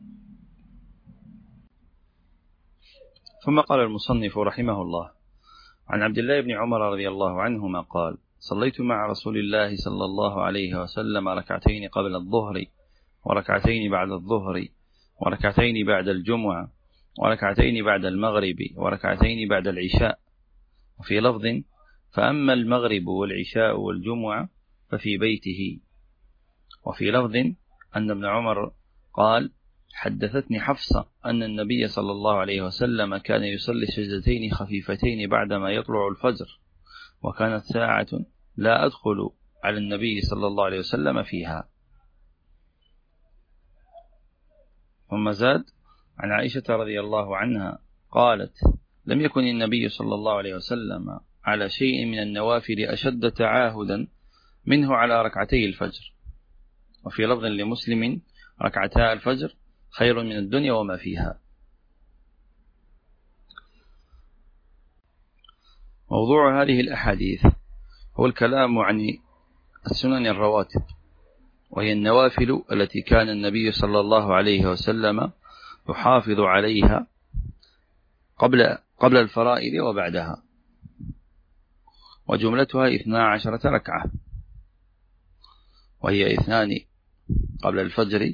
ثم قال المصنف رحمه الله: عن عبد الله بن عمر رضي الله عنهما قال: صليت مع رسول الله صلى الله عليه وسلم ركعتين قبل الظهر وركعتين بعد الظهر وركعتين بعد الجمعة وركعتين بعد المغرب وركعتين بعد العشاء. وفي لفظ: فأما المغرب والعشاء والجمعة ففي بيته. وفي لفظ أن ابن عمر قال: حدثتني حفصة أن النبي صلى الله عليه وسلم كان يصلي سجدتين خفيفتين بعدما يطلع الفجر، وكانت ساعة لا أدخل على النبي صلى الله عليه وسلم فيها. ثم زاد: عن عائشة رضي الله عنها قالت: لم يكن النبي صلى الله عليه وسلم على شيء من النوافل أشد تعاهدا منه على ركعتي الفجر. وفي لفظ لمسلم: ركعتا الفجر خير من الدنيا وما فيها. موضوع هذه الأحاديث هو الكلام عن السنن الرواتب، وهي النوافل التي كان النبي صلى الله عليه وسلم يحافظ عليها قبل الفرائض وبعدها، وجملتها 12 ركعة، وهي 2 قبل الفجر،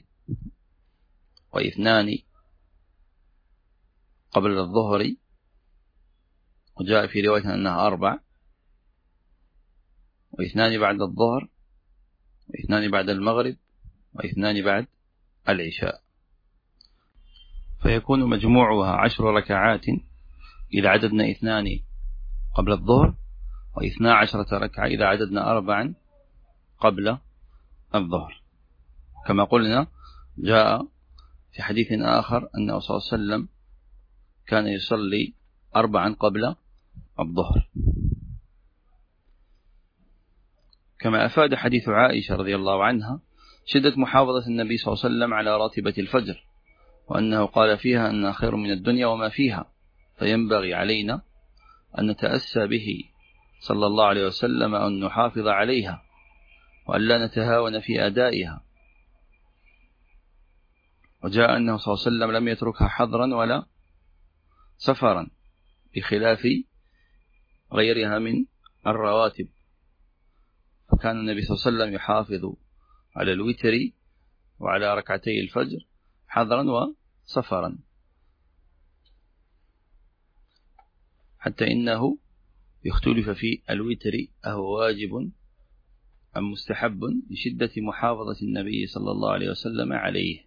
و2 قبل الظهر، وجاء في رواية أنها 4، و2 بعد الظهر، و2 بعد المغرب، و2 بعد العشاء، فيكون مجموعها 10 ركعات إذا عددنا 2 قبل الظهر، و12 ركعة إذا عددنا 4 قبل الظهر. كما قلنا جاء في حديث آخر أنه صلى الله عليه وسلم كان يصلي 4 قبل الظهر. كما أفاد حديث عائشة رضي الله عنها شدة محافظة النبي صلى الله عليه وسلم على راتبة الفجر، وأنه قال فيها أنها خير من الدنيا وما فيها، فينبغي علينا أن نتأسى به صلى الله عليه وسلم أن نحافظ عليها، وأن لا نتهاون في أدائها. وجاء أنه صلى الله عليه وسلم لم يتركها حضرا ولا سفرا، بخلاف غيرها من الرواتب، فكان النبي صلى الله عليه وسلم يحافظ على الوتر وعلى ركعتي الفجر حضرا وسفرا، حتى إنه يختلف في الوتر أهو واجب أم مستحب لشدة محافظة النبي صلى الله عليه وسلم عليه.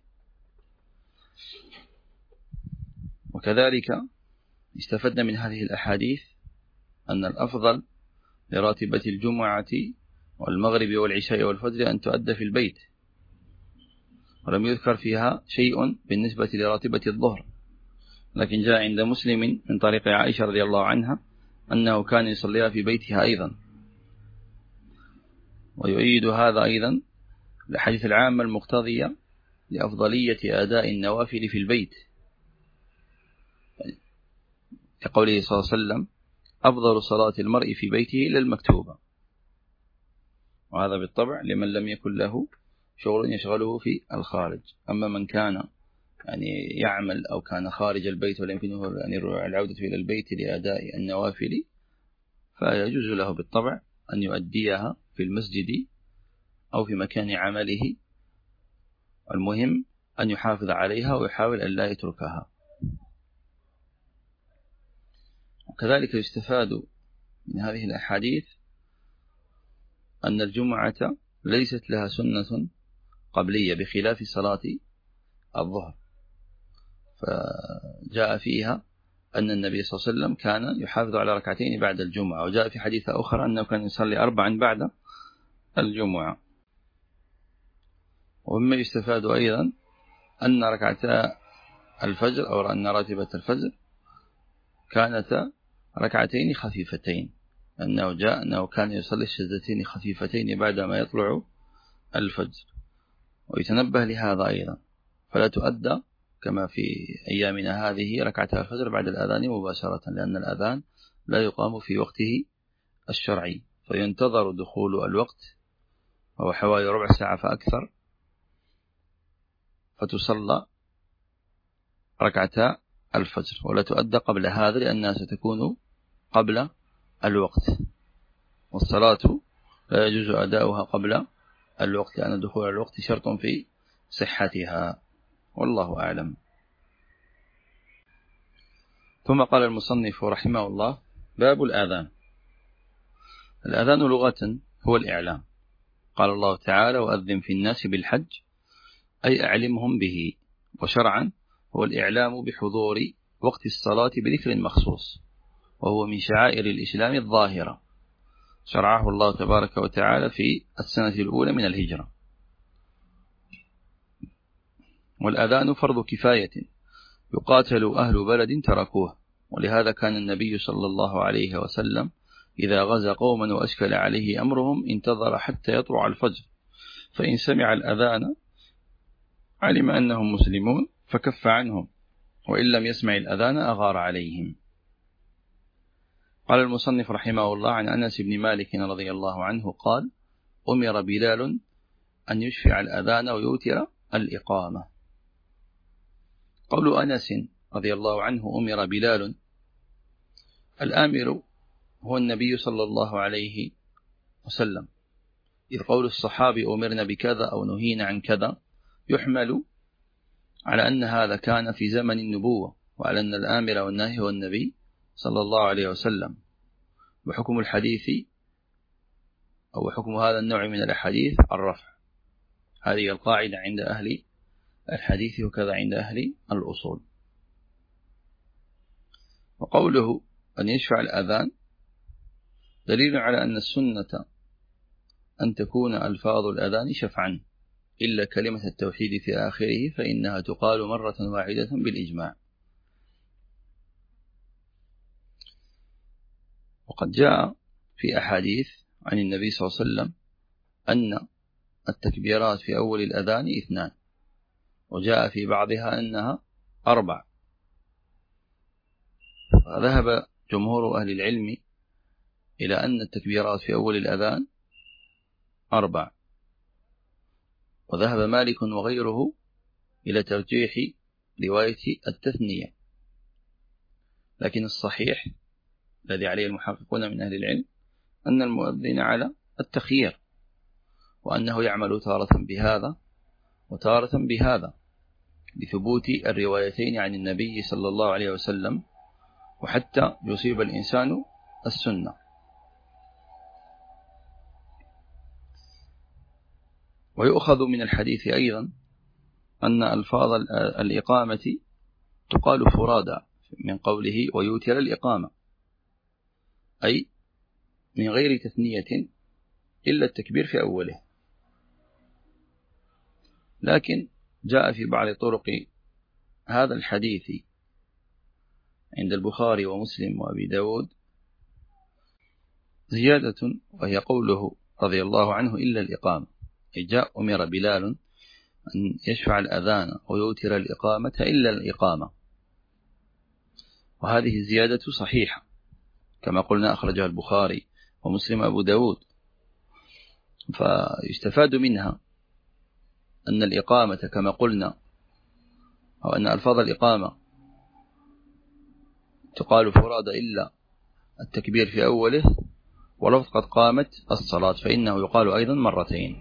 وكذلك استفدنا من هذه الأحاديث أن الأفضل لراتبة الجمعة والمغرب والعشاء والفجر أن تؤدى في البيت، ولم يذكر فيها شيء بالنسبة لراتبة الظهر، لكن جاء عند مسلم من طريق عائشة رضي الله عنها أنه كان يصليها في بيتها أيضا. ويؤيد هذا أيضا الحديث العام المقتضية لأفضلية أداء النوافل في البيت، كقوله صلى الله عليه وسلم أفضل صلاة المرء في بيته إلا المكتوبة، وهذا بالطبع لمن لم يكن له شغل يشغله في الخارج. أما من كان يعمل أو كان خارج البيت ولا يمكنه العودة إلى البيت لأداء النوافل، فيجوز له بالطبع أن يؤديها في المسجد أو في مكان عمله، المهم أن يحافظ عليها ويحاول أن لا يتركها. وكذلك يستفاد من هذه الأحاديث أن الجمعة ليست لها سنة قبلية بخلاف صلاة الظهر، فجاء فيها أن النبي صلى الله عليه وسلم كان يحافظ على ركعتين بعد الجمعة، وجاء في حديث أخرى أنه كان يصلي 4 بعد الجمعة. ومما يستفاد أيضا أن ركعتا الفجر أو أن راتبة الفجر كانت ركعتين خفيفتين، أنه جاء أنه كان يصلي السجدتين خفيفتين بعدما يطلع الفجر. ويتنبه لهذا أيضا، فلا تؤدى كما في أيامنا هذه ركعتا الفجر بعد الأذان مباشرة، لأن الأذان لا يقام في وقته الشرعي، فينتظر دخول الوقت وهو حوالي ربع ساعة فأكثر، فتصلى ركعتا الفجر، ولا تؤدى قبل هذا لأنها ستكون قبل الوقت، والصلاة لا يجوز أداؤها قبل الوقت، لأن دخول الوقت شرط في صحتها، والله أعلم. ثم قال المصنف رحمه الله: باب الآذان. الآذان لغة هو الإعلام، قال الله تعالى: وأذن في الناس بالحج، أي أعلمهم به. وشرعا هو الإعلام بحضور وقت الصلاة بذكر مخصوص، وهو من شعائر الإسلام الظاهرة، شرعه الله تبارك وتعالى في السنة الأولى من الهجرة. والأذان فرض كفاية يقاتل أهل بلد تركوه، ولهذا كان النبي صلى الله عليه وسلم إذا غزا قوما وأشكل عليه أمرهم انتظر حتى يطلع الفجر، فإن سمع الأذان علم أنهم مسلمون فكف عنهم، وإن لم يسمع الأذان أغار عليهم. قال المصنف رحمه الله: عن أنس بن مالك رضي الله عنه قال: أمر بلال أن يشفع الأذان ويوتر الإقامة. قول أنس رضي الله عنه أمر بلال، الآمر هو النبي صلى الله عليه وسلم، إذ قول الصحابي أمرنا بكذا أو نهينا عن كذا يحمل على أن هذا كان في زمن النبوة، وعلى أن الآمر والناهي هو النبي صلى الله عليه وسلم. وحكم الحديث أو حكم هذا النوع من الأحاديث الرفع. هذه القاعدة عند أهل الحديث وكذا عند أهل الأصول. وقوله أن يشفع الأذان دليل على أن السنة أن تكون ألفاظ الأذان شفعا، إلا كلمة التوحيد في آخره فإنها تقال مرة واحدة بالإجماع. وقد جاء في أحاديث عن النبي صلى الله عليه وسلم أن التكبيرات في أول الأذان 2، وجاء في بعضها أنها 4. فذهب جمهور أهل العلم إلى أن التكبيرات في أول الأذان 4، وذهب مالك وغيره إلى ترجيح رواية التثنية. لكن الصحيح الذي عليه المحققون من أهل العلم أن المؤذن على التخيير، وأنه يعمل تارة بهذا وتارة بهذا لثبوت الروايتين عن النبي صلى الله عليه وسلم، وحتى يصيب الإنسان السنة. ويؤخذ من الحديث أيضا أن ألفاظ الإقامة تقال فرادا من قوله ويوتر الإقامة، أي من غير تثنية إلا التكبير في أوله. لكن جاء في بعض طرق هذا الحديث عند البخاري ومسلم وأبي داود زيادة، وهي قوله رضي الله عنه إلا الإقامة، أي جاء أمر بلال أن يشفع الأذان ويوتر الإقامة إلا الإقامة. وهذه الزيادة صحيحة كما قلنا أخرجها البخاري ومسلم أبو داود. فيستفاد منها أن الإقامة كما قلنا، أو أن ألفاظ الإقامة تقال فرادى إلا التكبير في أوله، ولو قد قامت الصلاة فإنه يقال أيضا مرتين.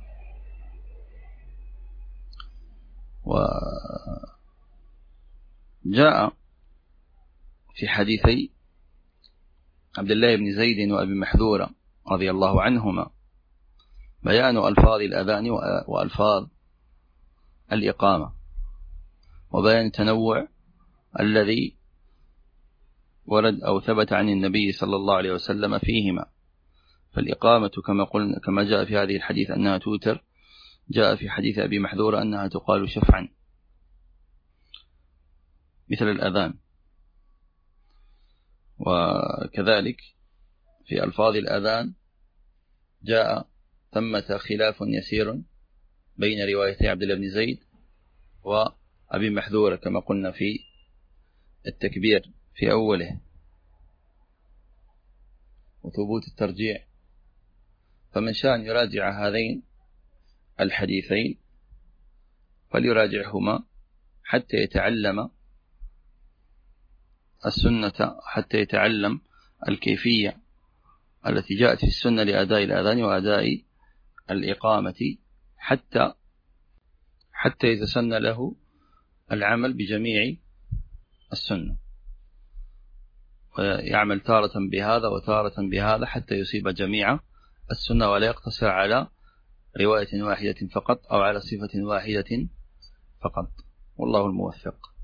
وجاء في حديثي عبد الله بن زيد وأبي محذورة رضي الله عنهما بيان ألفاظ الأذان وألفاظ الإقامة، وبيان التنوع الذي ورد أو ثبت عن النبي صلى الله عليه وسلم فيهما. فالإقامة كما قلنا كما جاء في هذه الحديث أنها توتر، جاء في حديث أبي محذورة أنها تقال شفعا مثل الأذان. وكذلك في ألفاظ الأذان جاء ثمة خلاف يسير بين روايتي عبد الله بن زيد وأبي محذورة كما قلنا في التكبير في أوله وثبوت الترجيع. فمن شاء أن يراجع هذين الحديثين فليراجعهما حتى يتعلم السنة، حتى يتعلم الكيفية التي جاءت في السنة لأداء الأذان وأداء الإقامة، حتى يتسنى له العمل بجميع السنة، ويعمل تارة بهذا وتارة بهذا حتى يصيب جميع السنة، ولا يقتصر على رواية واحدة فقط أو على صفة واحدة فقط، والله الموفق.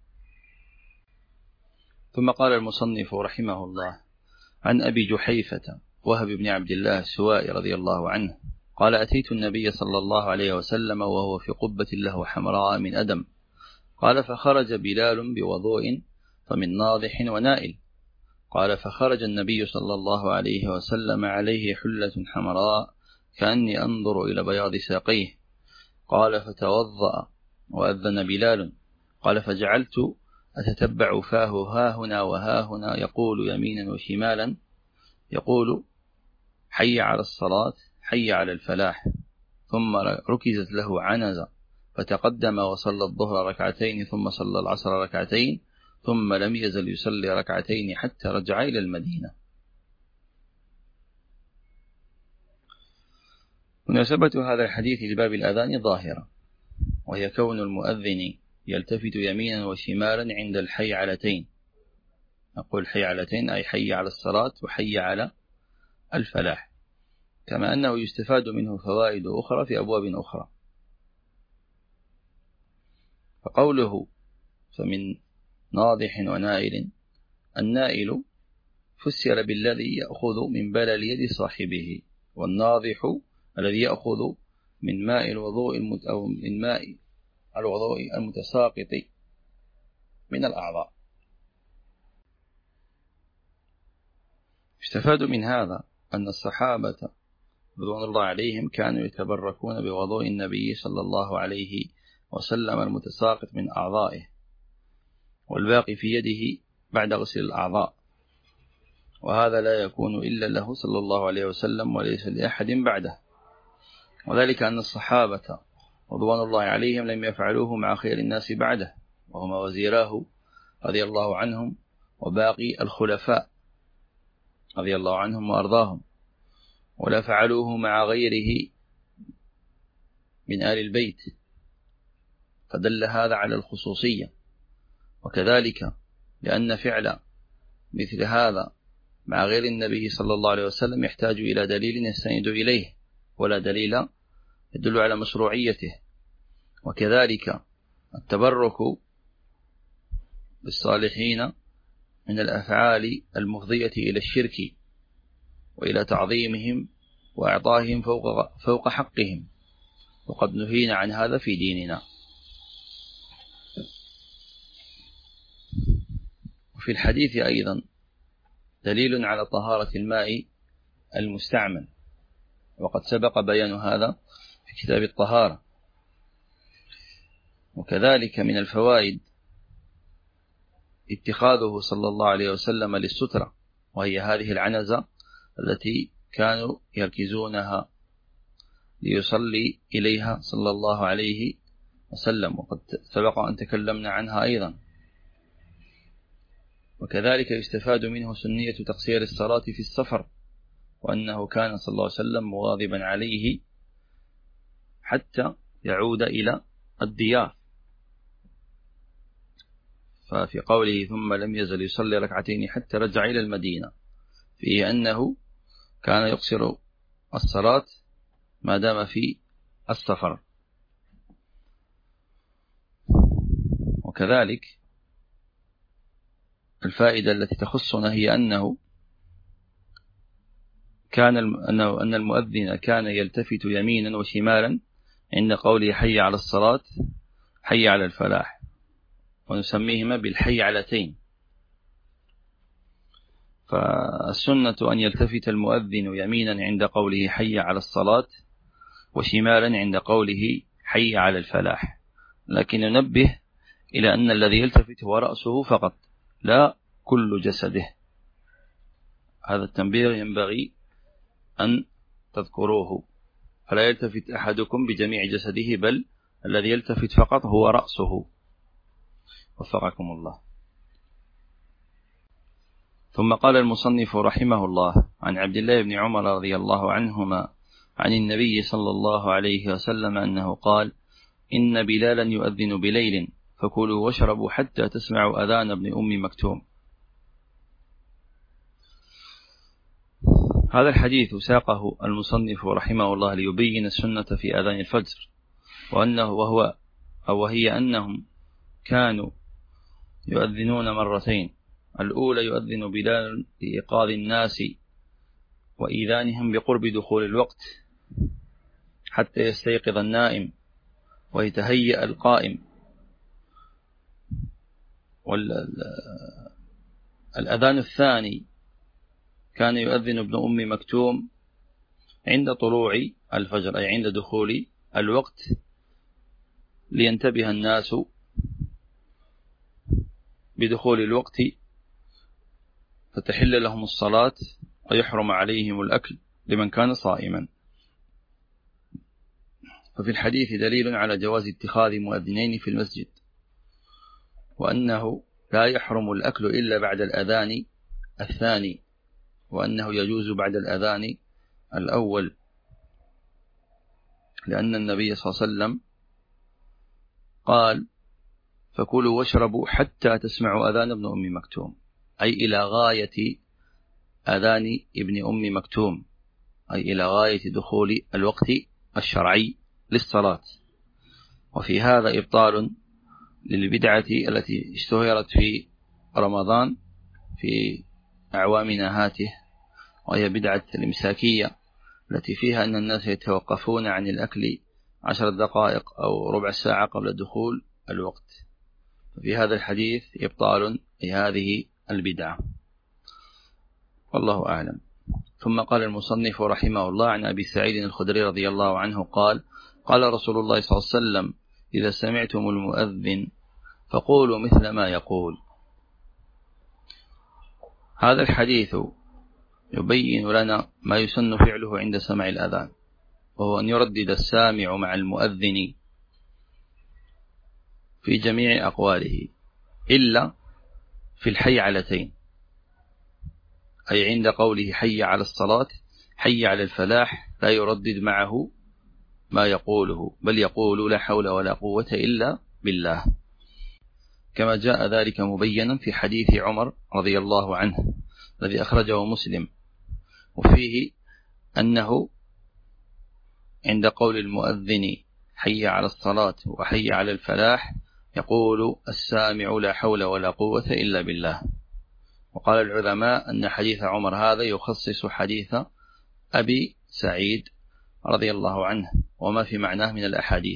ثم قال المصنف رحمه الله عن أبي جحيفة وهب بن عبد الله السوائي رضي الله عنه قال أتيت النبي صلى الله عليه وسلم وهو في قبة له حمراء من أدم، قال فخرج بلال بوضوء فمن ناضح ونائل، قال فخرج النبي صلى الله عليه وسلم عليه حلة حمراء كأني أنظر إلى بياض ساقيه، قال فتوضأ وأذن بلال، قال فجعلت أتتبع فاه ها هنا وها هنا يقول يمينا وشمالا، يقول حي على الصلاة حي على الفلاح، ثم ركزت له عنزة فتقدم وصلى الظهر ركعتين ثم صلى العصر ركعتين ثم لم يزل يصلي ركعتين حتى رجع إلى المدينة. مناسبة هذا الحديث لباب الأذان ظاهرة، وهي كون المؤذن يلتفت يمينا وشمالا عند الحي علتين، نقول حي علتين أي حي على الصلاة وحي على الفلاح، كما أنه يستفاد منه فوائد أخرى في أبواب أخرى. فقوله فمن ناضح ونائل، النائل فسر بالذي يأخذ من بلل يد صاحبه، والناضح الذي يأخذ من ماء الوضوء أو من ماء الوضوء المتساقط من الأعضاء. استفاد من هذا أن الصحابة رضوان الله عليهم كانوا يتبركون بوضوء النبي صلى الله عليه وسلم المتساقط من أعضائه، والباقي في يده بعد غسل الأعضاء، وهذا لا يكون إلا له صلى الله عليه وسلم وليس لأحد بعده، وذلك أن الصحابة رضوان الله عليهم لم يفعلوه مع خير الناس بعده، وهما وزيراه رضي الله عنهم وباقي الخلفاء رضي الله عنهم وأرضاهم، ولا فعلوه مع غيره من آل البيت، فدل هذا على الخصوصية. وكذلك لأن فعل مثل هذا مع غير النبي صلى الله عليه وسلم يحتاج إلى دليل يستند إليه، ولا دليل يدل على مشروعيته. وكذلك التبرك بالصالحين من الأفعال المفضية إلى الشرك وإلى تعظيمهم وإعطائهم فوق حقهم، وقد نهينا عن هذا في ديننا. وفي الحديث أيضا دليل على طهارة الماء المستعمل، وقد سبق بيان هذا في كتاب الطهارة. وكذلك من الفوائد اتخاذه صلى الله عليه وسلم للسترة، وهي هذه العنزة التي كانوا يركزونها ليصلي إليها صلى الله عليه وسلم، وقد سبق أن تكلمنا عنها أيضا. وكذلك يستفاد منه سنية تقصير الصلاة في السفر، وأنه كان صلى الله عليه وسلم مواظبا عليه حتى يعود إلى الديار. ففي قوله ثم لم يزل يصلي ركعتين حتى رجع إلى المدينة، فيه أنه كان يقصر الصلاة ما دام في السفر. وكذلك الفائدة التي تخصنا هي أن المؤذن كان يلتفت يمينا وشمالا عند قوله حي على الصلاة حي على الفلاح، ونسميهما بالحي علتين. فالسنة أن يلتفت المؤذن يمينا عند قوله حي على الصلاة وشمالا عند قوله حي على الفلاح، لكن ننبه إلى أن الذي يلتفت هو رأسه فقط لا كل جسده. هذا التنبيه ينبغي أن تذكروه، فلا يلتفت أحدكم بجميع جسده، بل الذي يلتفت فقط هو رأسه. وفقكم الله. ثم قال المصنف رحمه الله عن عبد الله بن عمر رضي الله عنهما عن النبي صلى الله عليه وسلم أنه قال إن بلالا يؤذن بليل فكلوا واشربوا حتى تسمعوا أذان ابن أم مكتوم. هذا الحديث ساقه المصنف رحمه الله ليبين السنة في أذان الفجر، وهي أنهم كانوا يؤذنون مرتين، الأولى يؤذن بلال لإيقاظ الناس وإيذانهم بقرب دخول الوقت حتى يستيقظ النائم ويتهيأ القائم، والأذان الثاني كان يؤذن ابن أم مكتوم عند طلوع الفجر، أي عند دخول الوقت، لينتبه الناس بدخول الوقت فتحل لهم الصلاة ويحرم عليهم الأكل لمن كان صائما. ففي الحديث دليل على جواز اتخاذ مؤذنين في المسجد، وأنه لا يحرم الأكل إلا بعد الأذان الثاني، وأنه يجوز بعد الأذان الأول، لأن النبي صلى الله عليه وسلم قال فكلوا واشربوا حتى تسمعوا أذان ابن أم مكتوم، أي إلى غاية أذان ابن أم مكتوم، أي إلى غاية دخول الوقت الشرعي للصلاة. وفي هذا إبطال للبدعة التي اشتهرت في رمضان في أعوامنا هاته، وهي بدعة الإمساكية التي فيها أن الناس يتوقفون عن الأكل 10 دقائق أو ربع ساعة قبل دخول الوقت. في هذا الحديث إبطال لهذه البدعة، والله أعلم. ثم قال المصنف رحمه الله عن أبي سعيد الخدري رضي الله عنه قال: قال رسول الله صلى الله عليه وسلم: إذا سمعتم المؤذن فقولوا مثل ما يقول. هذا الحديث يبين لنا ما يسن فعله عند سماع الأذان، وهو أن يردد السامع مع المؤذن في جميع أقواله إلا في الحي علتين، أي عند قوله حي على الصلاة حي على الفلاح لا يردد معه ما يقوله، بل يقول لا حول ولا قوة إلا بالله، كما جاء ذلك مبينا في حديث عمر رضي الله عنه الذي أخرجه مسلم، وفيه أنه عند قول المؤذن حي على الصلاة وحي على الفلاح يقول السامع لا حول ولا قوة إلا بالله. وقال العلماء أن حديث عمر هذا يخصص حديث أبي سعيد رضي الله عنه وما في معناه من الأحاديث.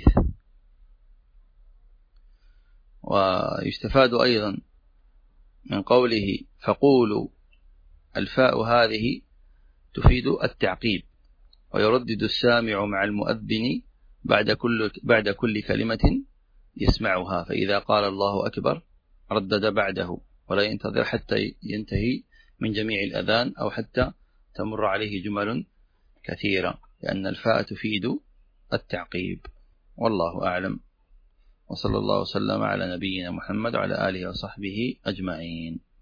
ويستفاد أيضا من قوله فقولوا، الفاء هذه تفيد التعقيب، ويردد السامع مع المؤذن بعد كل كلمة يسمعها، فإذا قال الله أكبر ردد بعده ولا ينتظر حتى ينتهي من جميع الأذان أو حتى تمر عليه جمل كثيرة، لأن الفاء تفيد التعقيب. والله أعلم، وصلى الله وسلم على نبينا محمد وعلى آله وصحبه أجمعين.